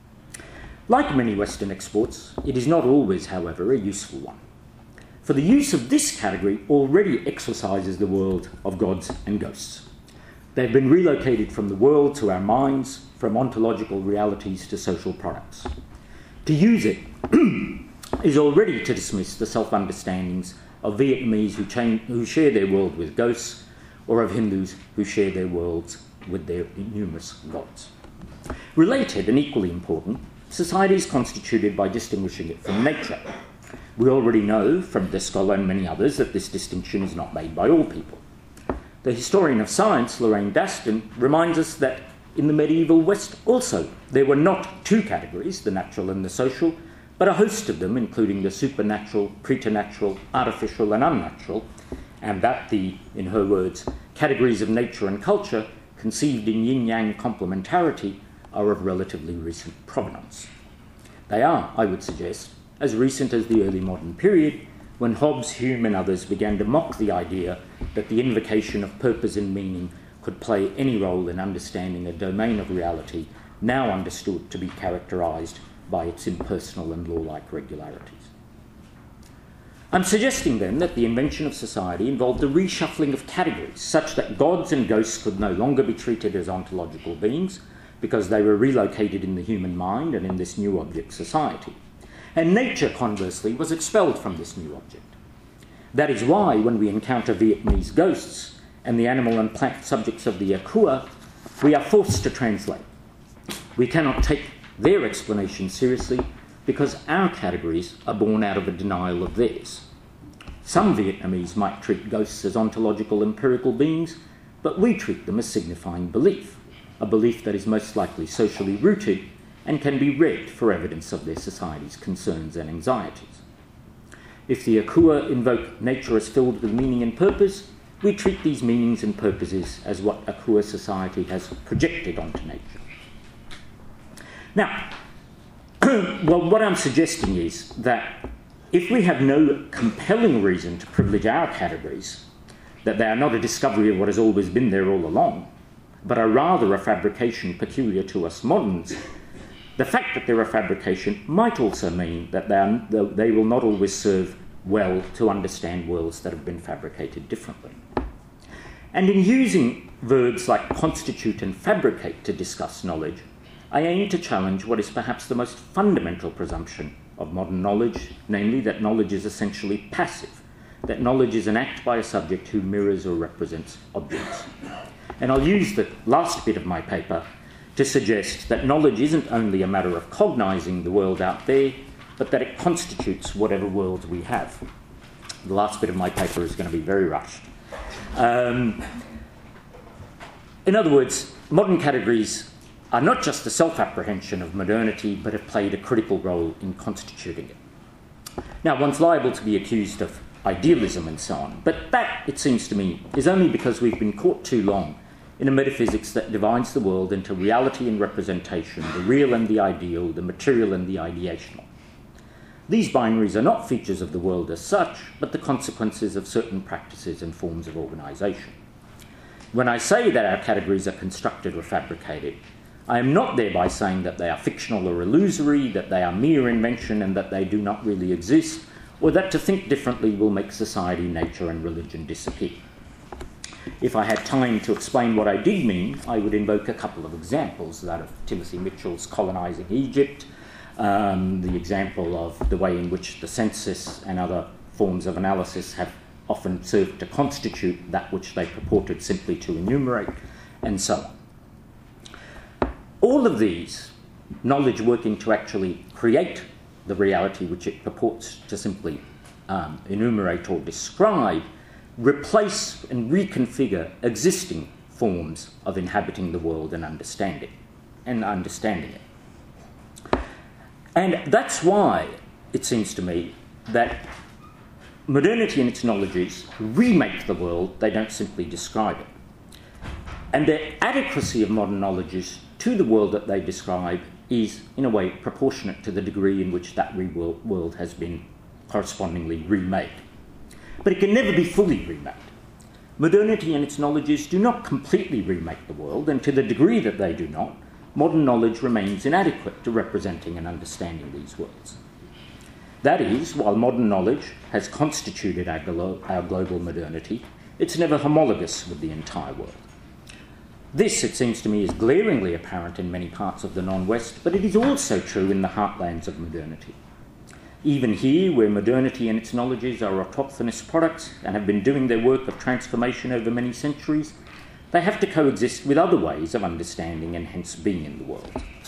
Like many Western exports, it is not always, however, a useful one. For the use of this category already exorcises the world of gods and ghosts. They have been relocated from the world to our minds, from ontological realities to social products. To use it is already to dismiss the self-understandings of Vietnamese who, chain, who share their world with ghosts, or of Hindus who share their worlds with their numerous gods. Related and equally important, society is constituted by distinguishing it from nature. We already know from this scholar and many others that this distinction is not made by all people. The historian of science, Lorraine Daston, reminds us that in the medieval West also there were not two categories, the natural and the social, but a host of them, including the supernatural, preternatural, artificial and unnatural, and that the, in her words, categories of nature and culture, conceived in yin-yang complementarity, are of relatively recent provenance. They are, I would suggest, as recent as the early modern period, when Hobbes, Hume and others began to mock the idea that the invocation of purpose and meaning could play any role in understanding a domain of reality now understood to be characterised by its impersonal and law-like regularities. I'm suggesting then that the invention of society involved a reshuffling of categories such that gods and ghosts could no longer be treated as ontological beings because they were relocated in the human mind and in this new object society. And nature, conversely, was expelled from this new object. That is why, when we encounter Vietnamese ghosts and the animal and plant subjects of the Akua, we are forced to translate. We cannot take their explanation seriously because our categories are born out of a denial of theirs. Some Vietnamese might treat ghosts as ontological empirical beings, but we treat them as signifying belief, a belief that is most likely socially rooted and can be read for evidence of their society's concerns and anxieties. If the Akua invoke nature as filled with meaning and purpose, we treat these meanings and purposes as what Akua society has projected onto nature. Now, well, what I'm suggesting is that if we have no compelling reason to privilege our categories, that they are not a discovery of what has always been there all along, but are rather a fabrication peculiar to us moderns, the fact that they're a fabrication might also mean that they, are, they will not always serve well to understand worlds that have been fabricated differently. And in using verbs like constitute and fabricate to discuss knowledge, I aim to challenge what is perhaps the most fundamental presumption of modern knowledge, namely that knowledge is essentially passive, that knowledge is an act by a subject who mirrors or represents objects. And I'll use the last bit of my paper to suggest that knowledge isn't only a matter of cognizing the world out there, but that it constitutes whatever world we have. The last bit of my paper is going to be very rushed. Um, in other words, modern categories are not just a self-apprehension of modernity, but have played a critical role in constituting it. Now, one's liable to be accused of idealism and so on, but that, it seems to me, is only because we've been caught too long in a metaphysics that divides the world into reality and representation, the real and the ideal, the material and the ideational. These binaries are not features of the world as such, but the consequences of certain practices and forms of organisation. When I say that our categories are constructed or fabricated, I am not thereby saying that they are fictional or illusory, that they are mere invention and that they do not really exist, or that to think differently will make society, nature and religion disappear. If I had time to explain what I did mean, I would invoke a couple of examples, that of Timothy Mitchell's colonising Egypt, um, the example of the way in which the census and other forms of analysis have often served to constitute that which they purported simply to enumerate, and so on. All of these, knowledge working to actually create the reality which it purports to simply um, enumerate or describe, replace and reconfigure existing forms of inhabiting the world and understanding and understanding it. And that's why it seems to me that modernity and its knowledges remake the world, they don't simply describe it. And the adequacy of modern knowledges to the world that they describe is, in a way, proportionate to the degree in which that re- world has been correspondingly remade. But it can never be fully remade. Modernity and its knowledges do not completely remake the world, and to the degree that they do not, modern knowledge remains inadequate to representing and understanding these worlds. That is, while modern knowledge has constituted our, glo- our global modernity, it's never homologous with the entire world. This, it seems to me, is glaringly apparent in many parts of the non-West, but it is also true in the heartlands of modernity. Even here, where modernity and its knowledges are autochthonous products and have been doing their work of transformation over many centuries, they have to coexist with other ways of understanding and hence being in the world.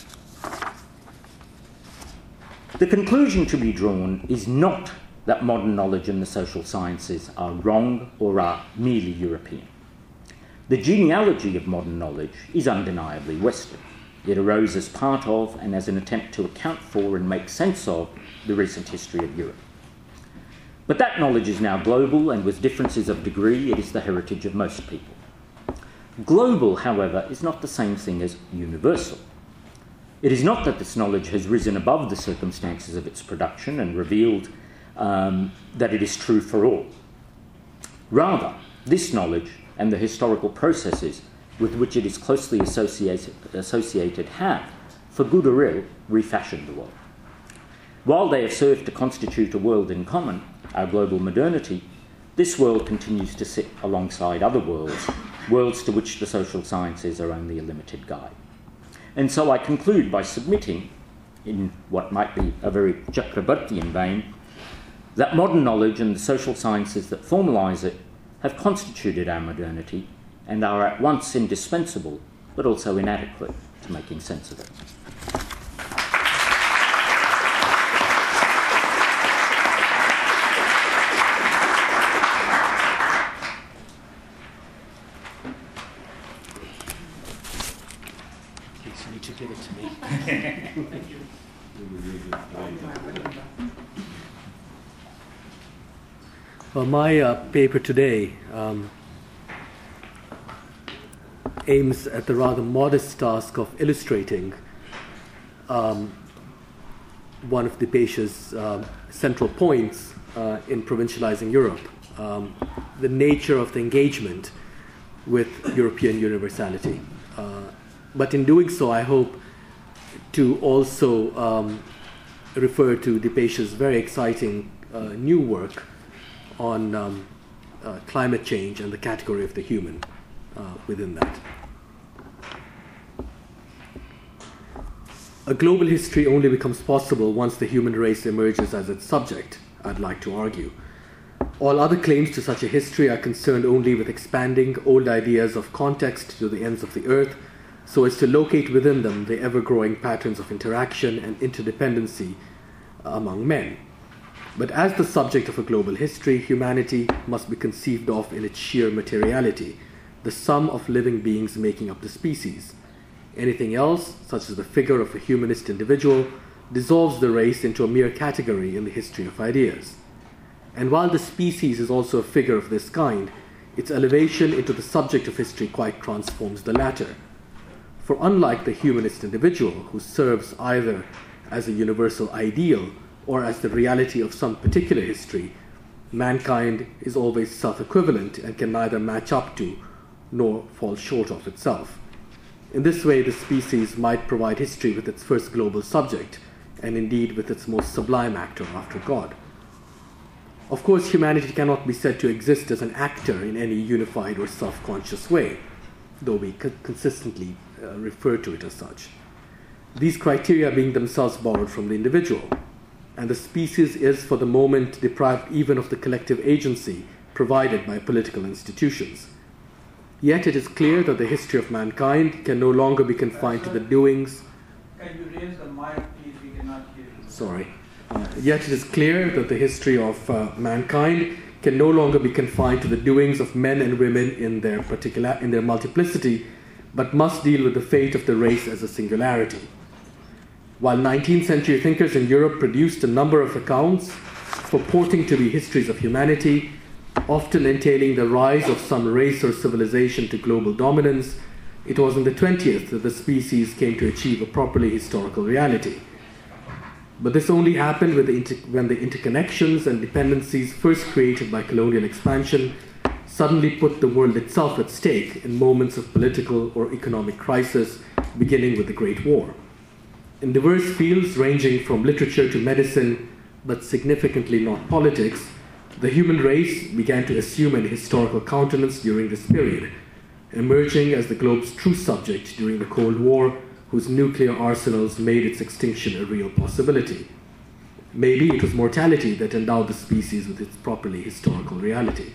The conclusion to be drawn is not that modern knowledge and the social sciences are wrong or are merely European. The genealogy of modern knowledge is undeniably Western. It arose as part of and as an attempt to account for and make sense of the recent history of Europe. But that knowledge is now global, and with differences of degree, it is the heritage of most people. Global, however, is not the same thing as universal. It is not that this knowledge has risen above the circumstances of its production and revealed um, that it is true for all. Rather, this knowledge and the historical processes with which it is closely associated, associated have, for good or ill, refashioned the world. While they have served to constitute a world in common, our global modernity, this world continues to sit alongside other worlds, worlds to which the social sciences are only a limited guide. And so I conclude by submitting, in what might be a very Chakrabartian vein, that modern knowledge and the social sciences that formalise it have constituted our modernity and are at once indispensable but also inadequate to making sense of it. You need to give it to me. Thank you. Well, my uh, paper today um, aims at the rather modest task of illustrating um, one of Depesha's uh, central points uh, in provincializing Europe, um, the nature of the engagement with European universality. Uh, but in doing so, I hope to also um, refer to Depesha's very exciting uh, new work on um, uh, climate change and the category of the human uh, within that. A global history only becomes possible once the human race emerges as its subject, I'd like to argue. All other claims to such a history are concerned only with expanding old ideas of context to the ends of the earth, so as to locate within them the ever-growing patterns of interaction and interdependency among men. But as the subject of a global history, humanity must be conceived of in its sheer materiality, the sum of living beings making up the species. Anything else, such as the figure of a humanist individual, dissolves the race into a mere category in the history of ideas. And while the species is also a figure of this kind, its elevation into the subject of history quite transforms the latter. For unlike the humanist individual, who serves either as a universal ideal or as the reality of some particular history, mankind is always self-equivalent and can neither match up to nor fall short of itself. In this way, the species might provide history with its first global subject, and indeed with its most sublime actor after God. Of course, humanity cannot be said to exist as an actor in any unified or self-conscious way, though we co- consistently uh, refer to it as such. These criteria being themselves borrowed from the individual, and the species is for the moment deprived even of the collective agency provided by political institutions. Yet it is clear that the history of mankind can no longer be confined to the doings. Can you raise the mic, please? We cannot hear you. Sorry. Uh, yet it is clear that the history of uh, mankind can no longer be confined to the doings of men and women in their particular in their multiplicity, but must deal with the fate of the race as a singularity. While nineteenth century thinkers in Europe produced a number of accounts purporting to be histories of humanity, often entailing the rise of some race or civilization to global dominance, it was in the twentieth that the species came to achieve a properly historical reality. But this only happened with the inter- when the interconnections and dependencies first created by colonial expansion suddenly put the world itself at stake in moments of political or economic crisis, beginning with the Great War. In diverse fields ranging from literature to medicine, but significantly not politics, the human race began to assume an historical countenance during this period, emerging as the globe's true subject during the Cold War, whose nuclear arsenals made its extinction a real possibility. Maybe it was mortality that endowed the species with its properly historical reality.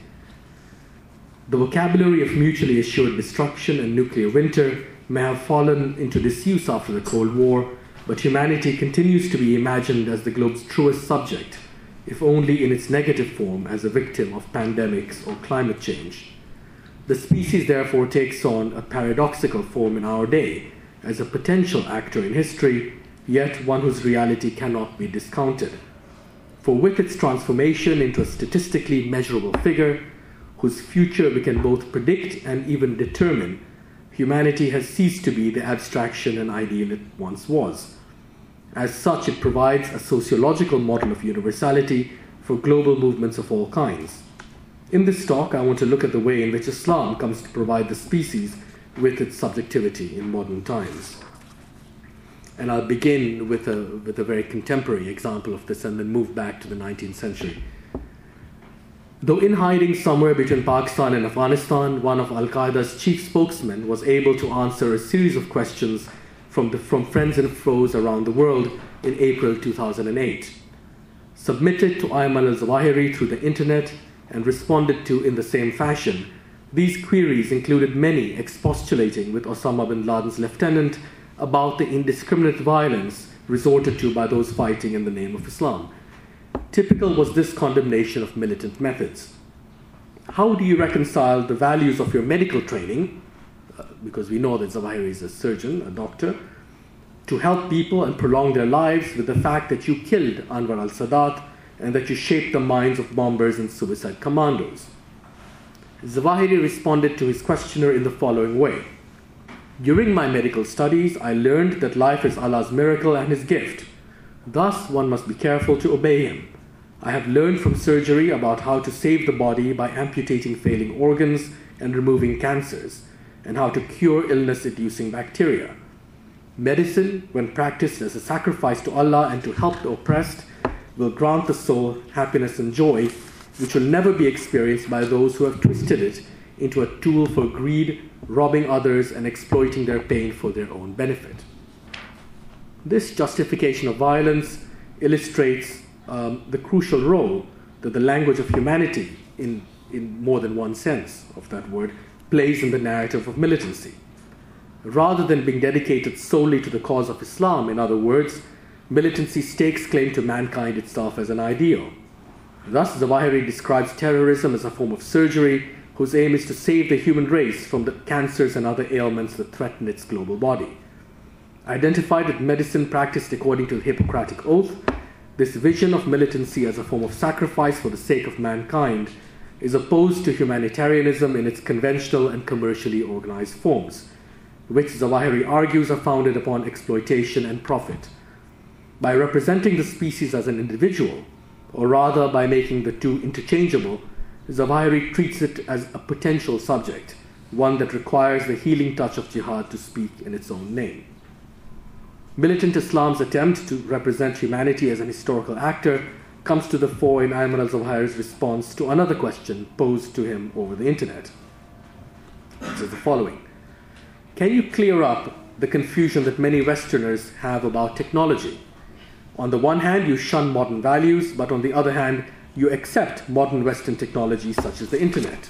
The vocabulary of mutually assured destruction and nuclear winter may have fallen into disuse after the Cold War, but humanity continues to be imagined as the globe's truest subject, if only in its negative form as a victim of pandemics or climate change. The species therefore takes on a paradoxical form in our day, as a potential actor in history, yet one whose reality cannot be discounted. For with its transformation into a statistically measurable figure, whose future we can both predict and even determine, humanity has ceased to be the abstraction and ideal it once was. As such, it provides a sociological model of universality for global movements of all kinds. In this talk, I want to look at the way in which Islam comes to provide the species with its subjectivity in modern times. And I'll begin with a, with a very contemporary example of this and then move back to the nineteenth century. Though in hiding somewhere between Pakistan and Afghanistan, one of Al-Qaeda's chief spokesmen was able to answer a series of questions from, the, from friends and foes around the world in April two thousand eight. Submitted to Ayman al-Zawahiri through the internet and responded to in the same fashion, these queries included many expostulating with Osama bin Laden's lieutenant about the indiscriminate violence resorted to by those fighting in the name of Islam. Typical was this condemnation of militant methods. How do you reconcile the values of your medical training, uh, because we know that Zawahiri is a surgeon, a doctor, to help people and prolong their lives with the fact that you killed Anwar al-Sadat and that you shaped the minds of bombers and suicide commandos? Zawahiri responded to his questioner in the following way. During my medical studies, I learned that life is Allah's miracle and His gift. Thus, one must be careful to obey Him. I have learned from surgery about how to save the body by amputating failing organs and removing cancers, and how to cure illness-inducing bacteria. Medicine, when practiced as a sacrifice to Allah and to help the oppressed, will grant the soul happiness and joy, which will never be experienced by those who have twisted it into a tool for greed, robbing others and exploiting their pain for their own benefit. This justification of violence illustrates um, the crucial role that the language of humanity, in, in more than one sense of that word, plays in the narrative of militancy. Rather than being dedicated solely to the cause of Islam, in other words, militancy stakes claim to mankind itself as an ideal. Thus, Zawahiri describes terrorism as a form of surgery whose aim is to save the human race from the cancers and other ailments that threaten its global body. Identified with medicine practiced according to the Hippocratic Oath, this vision of militancy as a form of sacrifice for the sake of mankind is opposed to humanitarianism in its conventional and commercially organized forms, which Zawahiri argues are founded upon exploitation and profit. By representing the species as an individual, or rather by making the two interchangeable, Zawahiri treats it as a potential subject, one that requires the healing touch of jihad to speak in its own name. Militant Islam's attempt to represent humanity as an historical actor comes to the fore in Ayman al-Zawahiri's response to another question posed to him over the internet. It is the following. Can you clear up the confusion that many Westerners have about technology? On the one hand, you shun modern values, but on the other hand, you accept modern Western technologies such as the internet.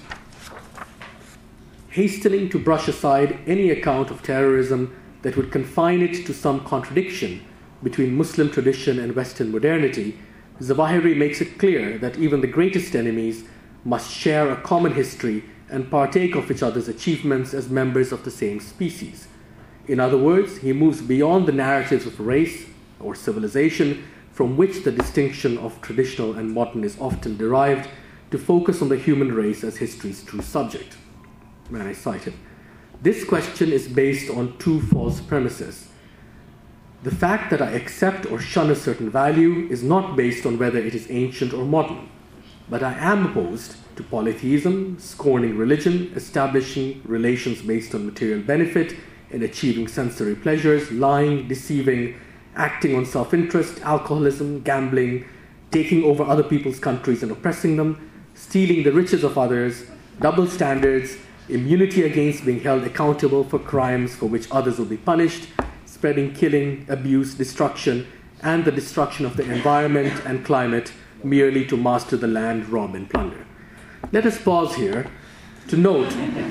Hastening to brush aside any account of terrorism that would confine it to some contradiction between Muslim tradition and Western modernity, Zawahiri makes it clear that even the greatest enemies must share a common history and partake of each other's achievements as members of the same species. In other words, he moves beyond the narratives of race or civilization from which the distinction of traditional and modern is often derived to focus on the human race as history's true subject. And I cite him. This question is based on two false premises. The fact that I accept or shun a certain value is not based on whether it is ancient or modern, but I am opposed to polytheism, scorning religion, establishing relations based on material benefit and achieving sensory pleasures, lying, deceiving, acting on self-interest, alcoholism, gambling, taking over other people's countries and oppressing them, stealing the riches of others, double standards, immunity against being held accountable for crimes for which others will be punished, spreading killing, abuse, destruction, and the destruction of the environment and climate merely to master the land, rob, and plunder. Let us pause here to note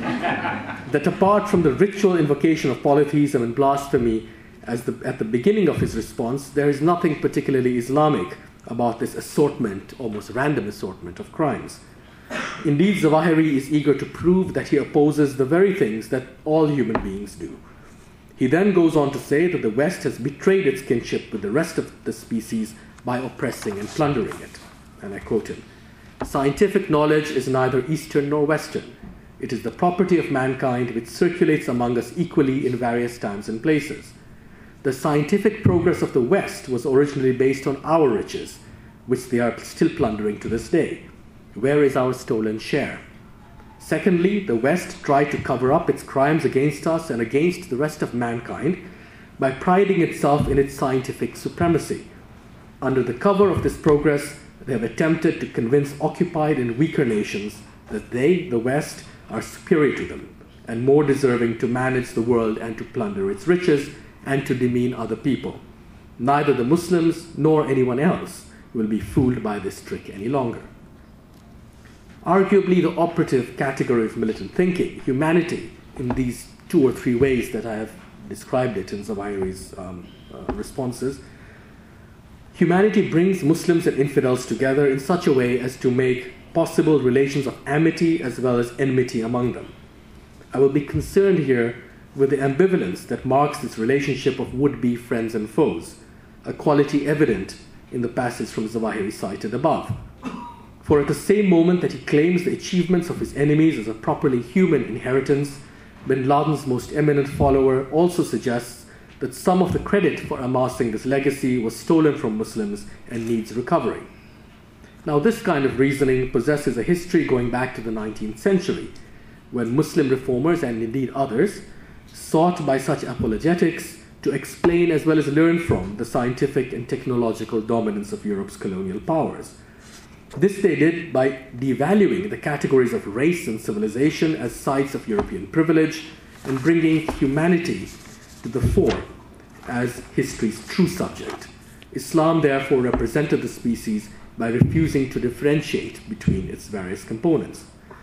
that apart from the ritual invocation of polytheism and blasphemy as the, at the beginning of his response, there is nothing particularly Islamic about this assortment, almost random assortment of crimes. Indeed, Zawahiri is eager to prove that he opposes the very things that all human beings do. He then goes on to say that the West has betrayed its kinship with the rest of the species by oppressing and plundering it. And I quote him, "Scientific knowledge is neither Eastern nor Western. It is the property of mankind which circulates among us equally in various times and places. The scientific progress of the West was originally based on our riches, which they are still plundering to this day. Where is our stolen share? Secondly, the West tried to cover up its crimes against us and against the rest of mankind by priding itself in its scientific supremacy. Under the cover of this progress, they have attempted to convince occupied and weaker nations that they, the West, are superior to them and more deserving to manage the world and to plunder its riches and to demean other people. Neither the Muslims nor anyone else will be fooled by this trick any longer." Arguably the operative category of militant thinking, humanity, in these two or three ways that I have described it in Zawahiri's um, uh, responses, humanity brings Muslims and infidels together in such a way as to make possible relations of amity as well as enmity among them. I will be concerned here with the ambivalence that marks this relationship of would-be friends and foes, a quality evident in the passage from Zawahiri cited above. For at the same moment that he claims the achievements of his enemies as a properly human inheritance, bin Laden's most eminent follower also suggests that some of the credit for amassing this legacy was stolen from Muslims and needs recovery. Now, this kind of reasoning possesses a history going back to the nineteenth century, when Muslim reformers, and indeed others, sought by such apologetics to explain as well as learn from the scientific and technological dominance of Europe's colonial powers. This they did by devaluing the categories of race and civilization as sites of European privilege and bringing humanity to the fore as history's true subject. Islam therefore represented the species by refusing to differentiate between its various components.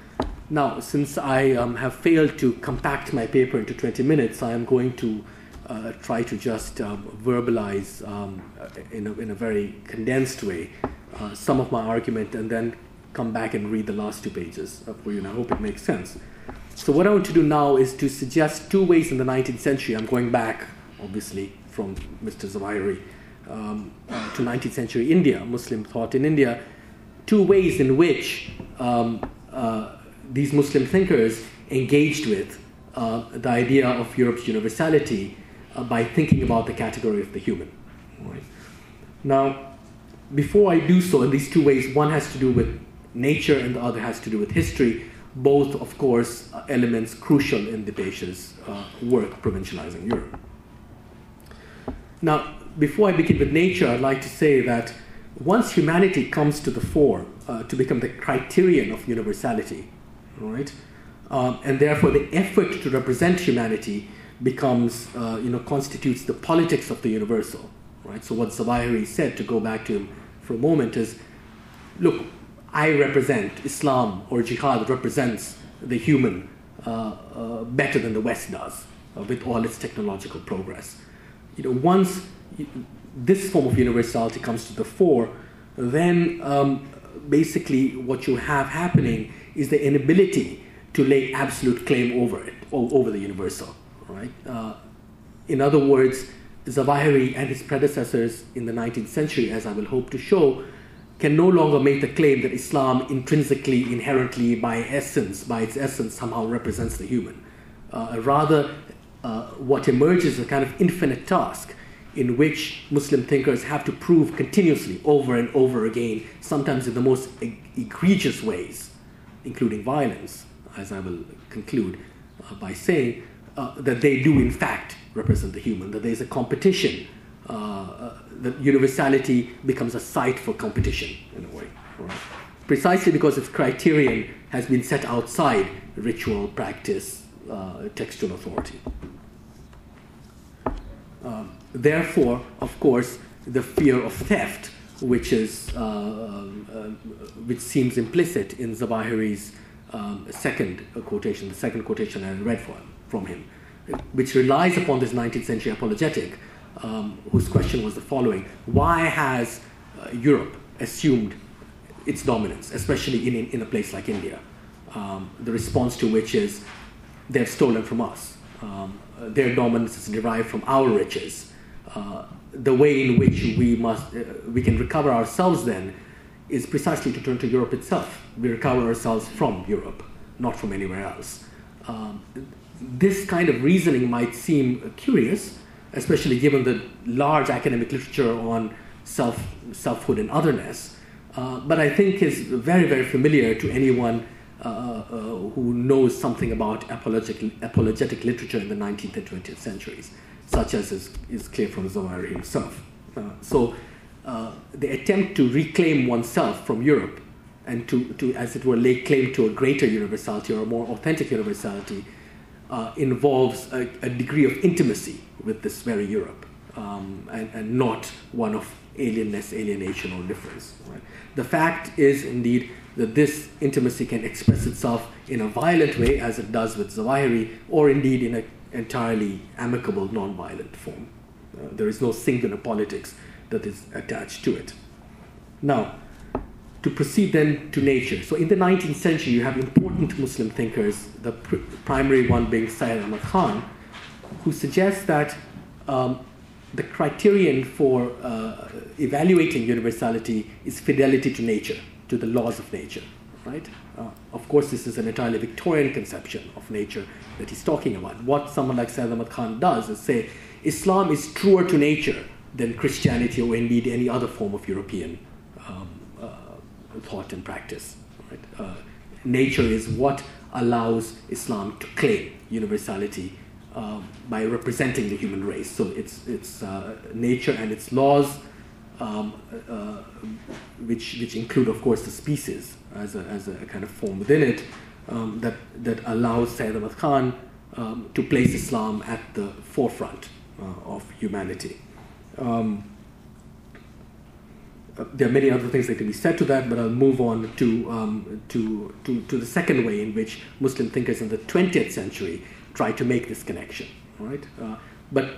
Now, since I um, have failed to compact my paper into twenty minutes, I am going to uh, try to just um, verbalize um, in, a, in a very condensed way uh, some of my argument and then come back and read the last two pages for you, and I hope it makes sense. So what I want to do now is to suggest two ways in the nineteenth century. I'm going back, obviously, from Mister Zawahiri um, uh, to nineteenth century India, Muslim thought in India, two ways in which um, uh, these Muslim thinkers engaged with uh, the idea of Europe's universality uh, by thinking about the category of the human. Right? Now, before I do so, in these two ways, one has to do with nature and the other has to do with history, both, of course, uh, elements crucial in Debesh's uh, work, Provincializing Europe. Now, before I begin with nature, I'd like to say that once humanity comes to the fore uh, to become the criterion of universality, right, um, and therefore the effort to represent humanity becomes, uh, you know, constitutes the politics of the universal, right? So what Zawahiri said, to go back to him for a moment, is, look, I represent Islam, or jihad represents the human uh, uh, better than the West does, uh, with all its technological progress. You know, once this form of universality comes to the fore, then um, basically what you have happening is the inability to lay absolute claim over it, over the universal, right? Uh, in other words, Zawahiri and his predecessors in the nineteenth century, as I will hope to show, can no longer make the claim that Islam intrinsically, inherently, by essence, by its essence, somehow represents the human. Uh, rather, uh, what emerges is a kind of infinite task in which Muslim thinkers have to prove continuously, over and over again, sometimes in the most e- egregious ways, including violence, as I will conclude uh, by saying, uh, that they do in fact represent the human, that there is a competition, uh, uh, that universality becomes a site for competition in a way, right? Precisely because its criterion has been set outside ritual, practice, uh, textual authority. Um, therefore, of course, the fear of theft, which is uh, uh, which seems implicit in Zawahiri's um, second quotation, the second quotation I read for him, from him, which relies upon this nineteenth century apologetic, um, whose question was the following: why has uh, Europe assumed its dominance, especially in, in, in a place like India? Um, the response to which is, they've stolen from us. Um, their dominance is derived from our riches. Uh, the way in which we must uh, we can recover ourselves then is precisely to turn to Europe itself. We recover ourselves from Europe, not from anywhere else. Um, this kind of reasoning might seem curious, especially given the large academic literature on self selfhood and otherness, uh, but I think is very, very familiar to anyone uh, uh, who knows something about apologetic, apologetic literature in the nineteenth and twentieth centuries, such as is, is clear from Zawahiri himself. Uh, so uh, the attempt to reclaim oneself from Europe and to, to, as it were, lay claim to a greater universality or a more authentic universality uh, involves a, a degree of intimacy with this very Europe, um, and, and not one of alienness, alienation, or difference. Right? The fact is, indeed, that this intimacy can express itself in a violent way, as it does with Zawahiri, or indeed in an entirely amicable, non-violent form. Uh, there is no singular politics that is attached to it. Now, to proceed then to nature. So in the nineteenth century, you have important Muslim thinkers, the pr- primary one being Syed Ahmad Khan, who suggests that um, the criterion for uh, evaluating universality is fidelity to nature, to the laws of nature, right? Uh, of course, this is an entirely Victorian conception of nature that he's talking about. What someone like Syed Ahmad Khan does is say, Islam is truer to nature than Christianity or indeed any other form of European um, uh, thought and practice. Right? Uh, nature is what allows Islam to claim universality uh, by representing the human race. So it's, it's uh, nature and its laws, um, uh, which, which include, of course, the species as a, as a kind of form within it, um, that, that allows Syed Ahmad Khan um, to place Islam at the forefront uh, of humanity. Um, uh, there are many other things that can be said to that, but I'll move on to, um, to, to, to the second way in which Muslim thinkers in the twentieth century try to make this connection. Right? Uh, but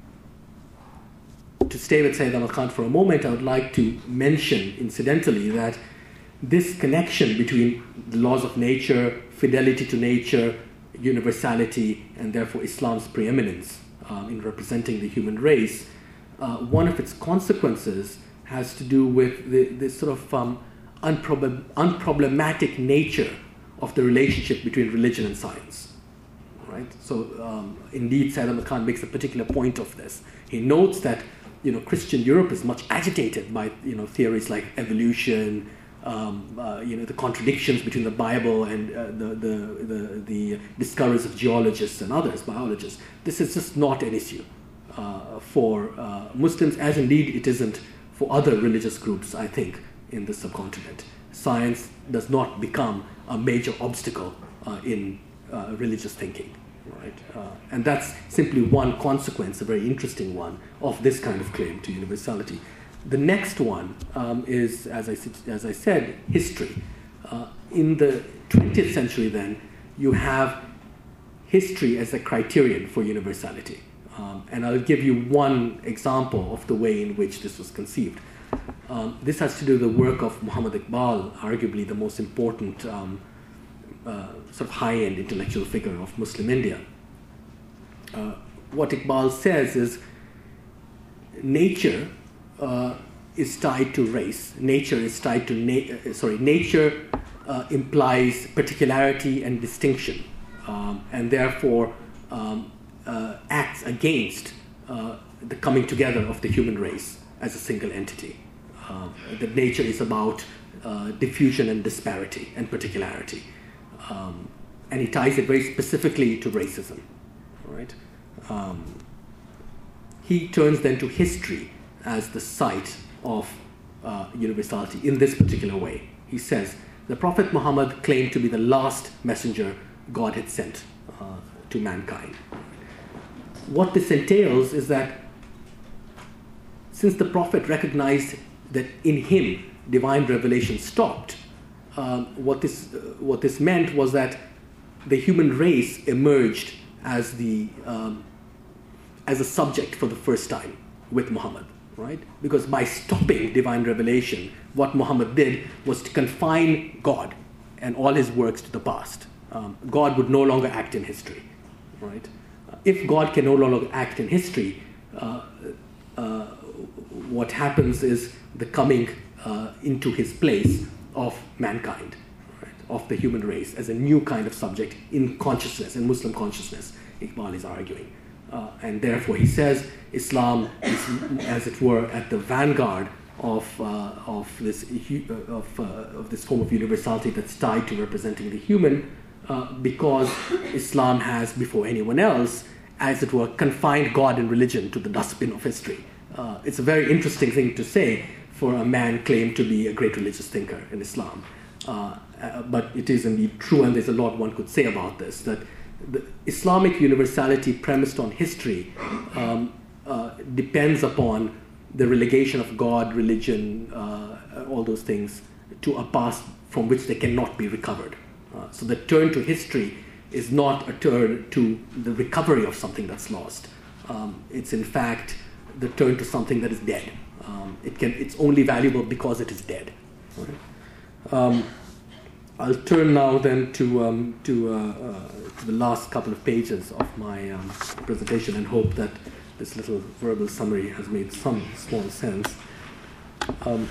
to stay with Sayyid Ahmad Khan for a moment, I would like to mention, incidentally, that this connection between the laws of nature, fidelity to nature, universality, and therefore Islam's preeminence um, in representing the human race, uh, one of its consequences has to do with the, the sort of um, unprob- unproblematic nature of the relationship between religion and science. Right? So, um, indeed, Sayyid Ahmad Khan makes a particular point of this. He notes that, you know, Christian Europe is much agitated by, you know, theories like evolution, um, uh, you know, the contradictions between the Bible and uh, the, the, the, the discoveries of geologists and others, biologists. This is just not an issue uh, for uh, Muslims, as indeed it isn't for other religious groups, I think, in the subcontinent. Science does not become a major obstacle uh, in uh, religious thinking. Right, uh, and that's simply one consequence, a very interesting one, of this kind of claim to universality. The next one um, is, as I, as I said, history. Uh, in the twentieth century, then, you have history as a criterion for universality. Um, and I'll give you one example of the way in which this was conceived. Um, this has to do with the work of Muhammad Iqbal, arguably the most important um, Uh, sort of high-end intellectual figure of Muslim India. Uh, what Iqbal says is nature uh, is tied to race. Nature is tied to na- uh, sorry. Nature uh, implies particularity and distinction, um, and therefore um, uh, acts against uh, the coming together of the human race as a single entity. Uh, that nature is about uh, diffusion and disparity and particularity. Um, and he ties it very specifically to racism, right? Um, he turns then to history as the site of uh, universality in this particular way. He says, the Prophet Muhammad claimed to be the last messenger God had sent uh, to mankind. What this entails is that since the Prophet recognized that in him divine revelation stopped, Um, what this uh, what this meant was that the human race emerged as the um, as a subject for the first time with Muhammad, right? Because by stopping divine revelation, what Muhammad did was to confine God and all his works to the past. Um, God would no longer act in history, right? Uh, if God can no longer act in history, uh, uh, what happens is the coming uh, into his place of mankind, right, of the human race as a new kind of subject in consciousness, in Muslim consciousness, Iqbal is arguing. Uh, and therefore he says Islam is, as it were, at the vanguard of, uh, of, this, uh, of, uh, of this form of universality that's tied to representing the human, uh, because Islam has, before anyone else, as it were, confined God and religion to the dustbin of history. Uh, it's a very interesting thing to say for a man claimed to be a great religious thinker in Islam. Uh, uh, but it is indeed true, and there's a lot one could say about this, that the Islamic universality premised on history um, uh, depends upon the relegation of God, religion, uh, all those things, to a past from which they cannot be recovered. Uh, so the turn to history is not a turn to the recovery of something that's lost. Um, it's in fact the turn to something that is dead. Um, it can, it's only valuable because it is dead. Right? Um, I'll turn now then to, um, to, uh, uh, to the last couple of pages of my um, presentation and hope that this little verbal summary has made some small sense. Um,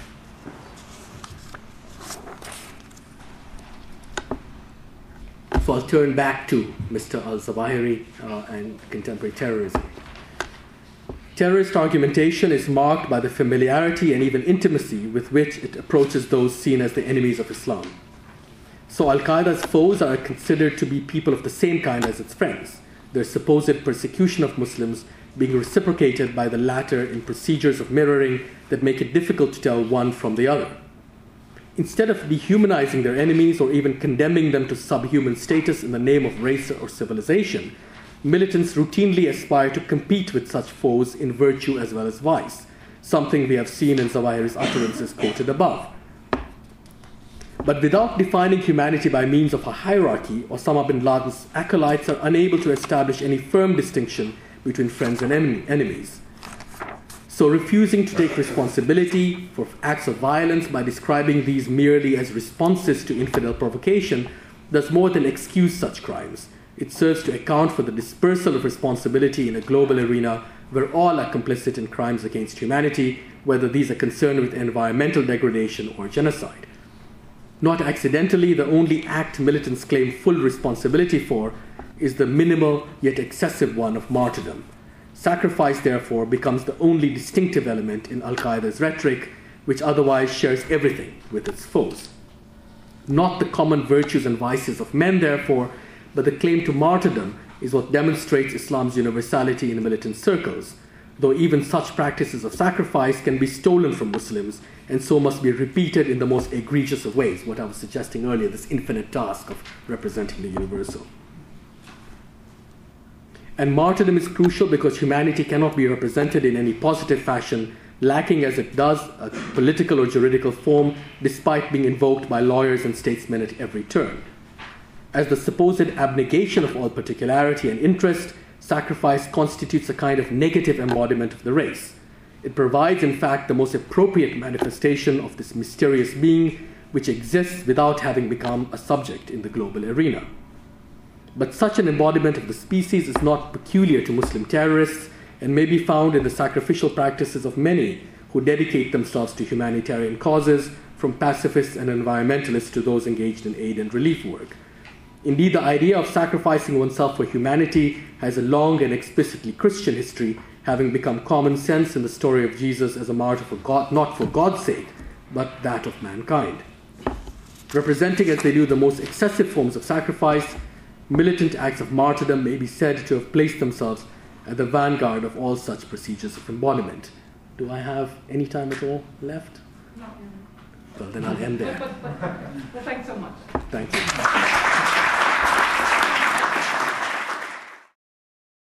so I'll turn back to Mister Al-Zawahiri uh, and contemporary terrorism. Terrorist argumentation is marked by the familiarity and even intimacy with which it approaches those seen as the enemies of Islam. So Al-Qaeda's foes are considered to be people of the same kind as its friends, their supposed persecution of Muslims being reciprocated by the latter in procedures of mirroring that make it difficult to tell one from the other. Instead of dehumanizing their enemies or even condemning them to subhuman status in the name of race or civilization, militants routinely aspire to compete with such foes in virtue as well as vice, something we have seen in Zawahiri's utterances quoted above. But without defining humanity by means of a hierarchy, Osama bin Laden's acolytes are unable to establish any firm distinction between friends and en- enemies. So refusing to take responsibility for acts of violence by describing these merely as responses to infidel provocation does more than excuse such crimes. It serves to account for the dispersal of responsibility in a global arena where all are complicit in crimes against humanity, whether these are concerned with environmental degradation or genocide. Not accidentally, the only act militants claim full responsibility for is the minimal yet excessive one of martyrdom. Sacrifice, therefore, becomes the only distinctive element in Al-Qaeda's rhetoric, which otherwise shares everything with its foes. Not the common virtues and vices of men, therefore, but the claim to martyrdom is what demonstrates Islam's universality in militant circles, though even such practices of sacrifice can be stolen from Muslims and so must be repeated in the most egregious of ways, what I was suggesting earlier, this infinite task of representing the universal. And martyrdom is crucial because humanity cannot be represented in any positive fashion, lacking as it does a political or juridical form, despite being invoked by lawyers and statesmen at every turn. As the supposed abnegation of all particularity and interest, sacrifice constitutes a kind of negative embodiment of the race. It provides, in fact, the most appropriate manifestation of this mysterious being which exists without having become a subject in the global arena. But such an embodiment of the species is not peculiar to Muslim terrorists and may be found in the sacrificial practices of many who dedicate themselves to humanitarian causes, from pacifists and environmentalists to those engaged in aid and relief work. Indeed, the idea of sacrificing oneself for humanity has a long and explicitly Christian history, having become common sense in the story of Jesus as a martyr for God, not for God's sake, but that of mankind. Representing as they do the most excessive forms of sacrifice, militant acts of martyrdom may be said to have placed themselves at the vanguard of all such procedures of embodiment. Do I have any time at all left? No. Well, then I'll end there. Well, thanks so much. Thank you.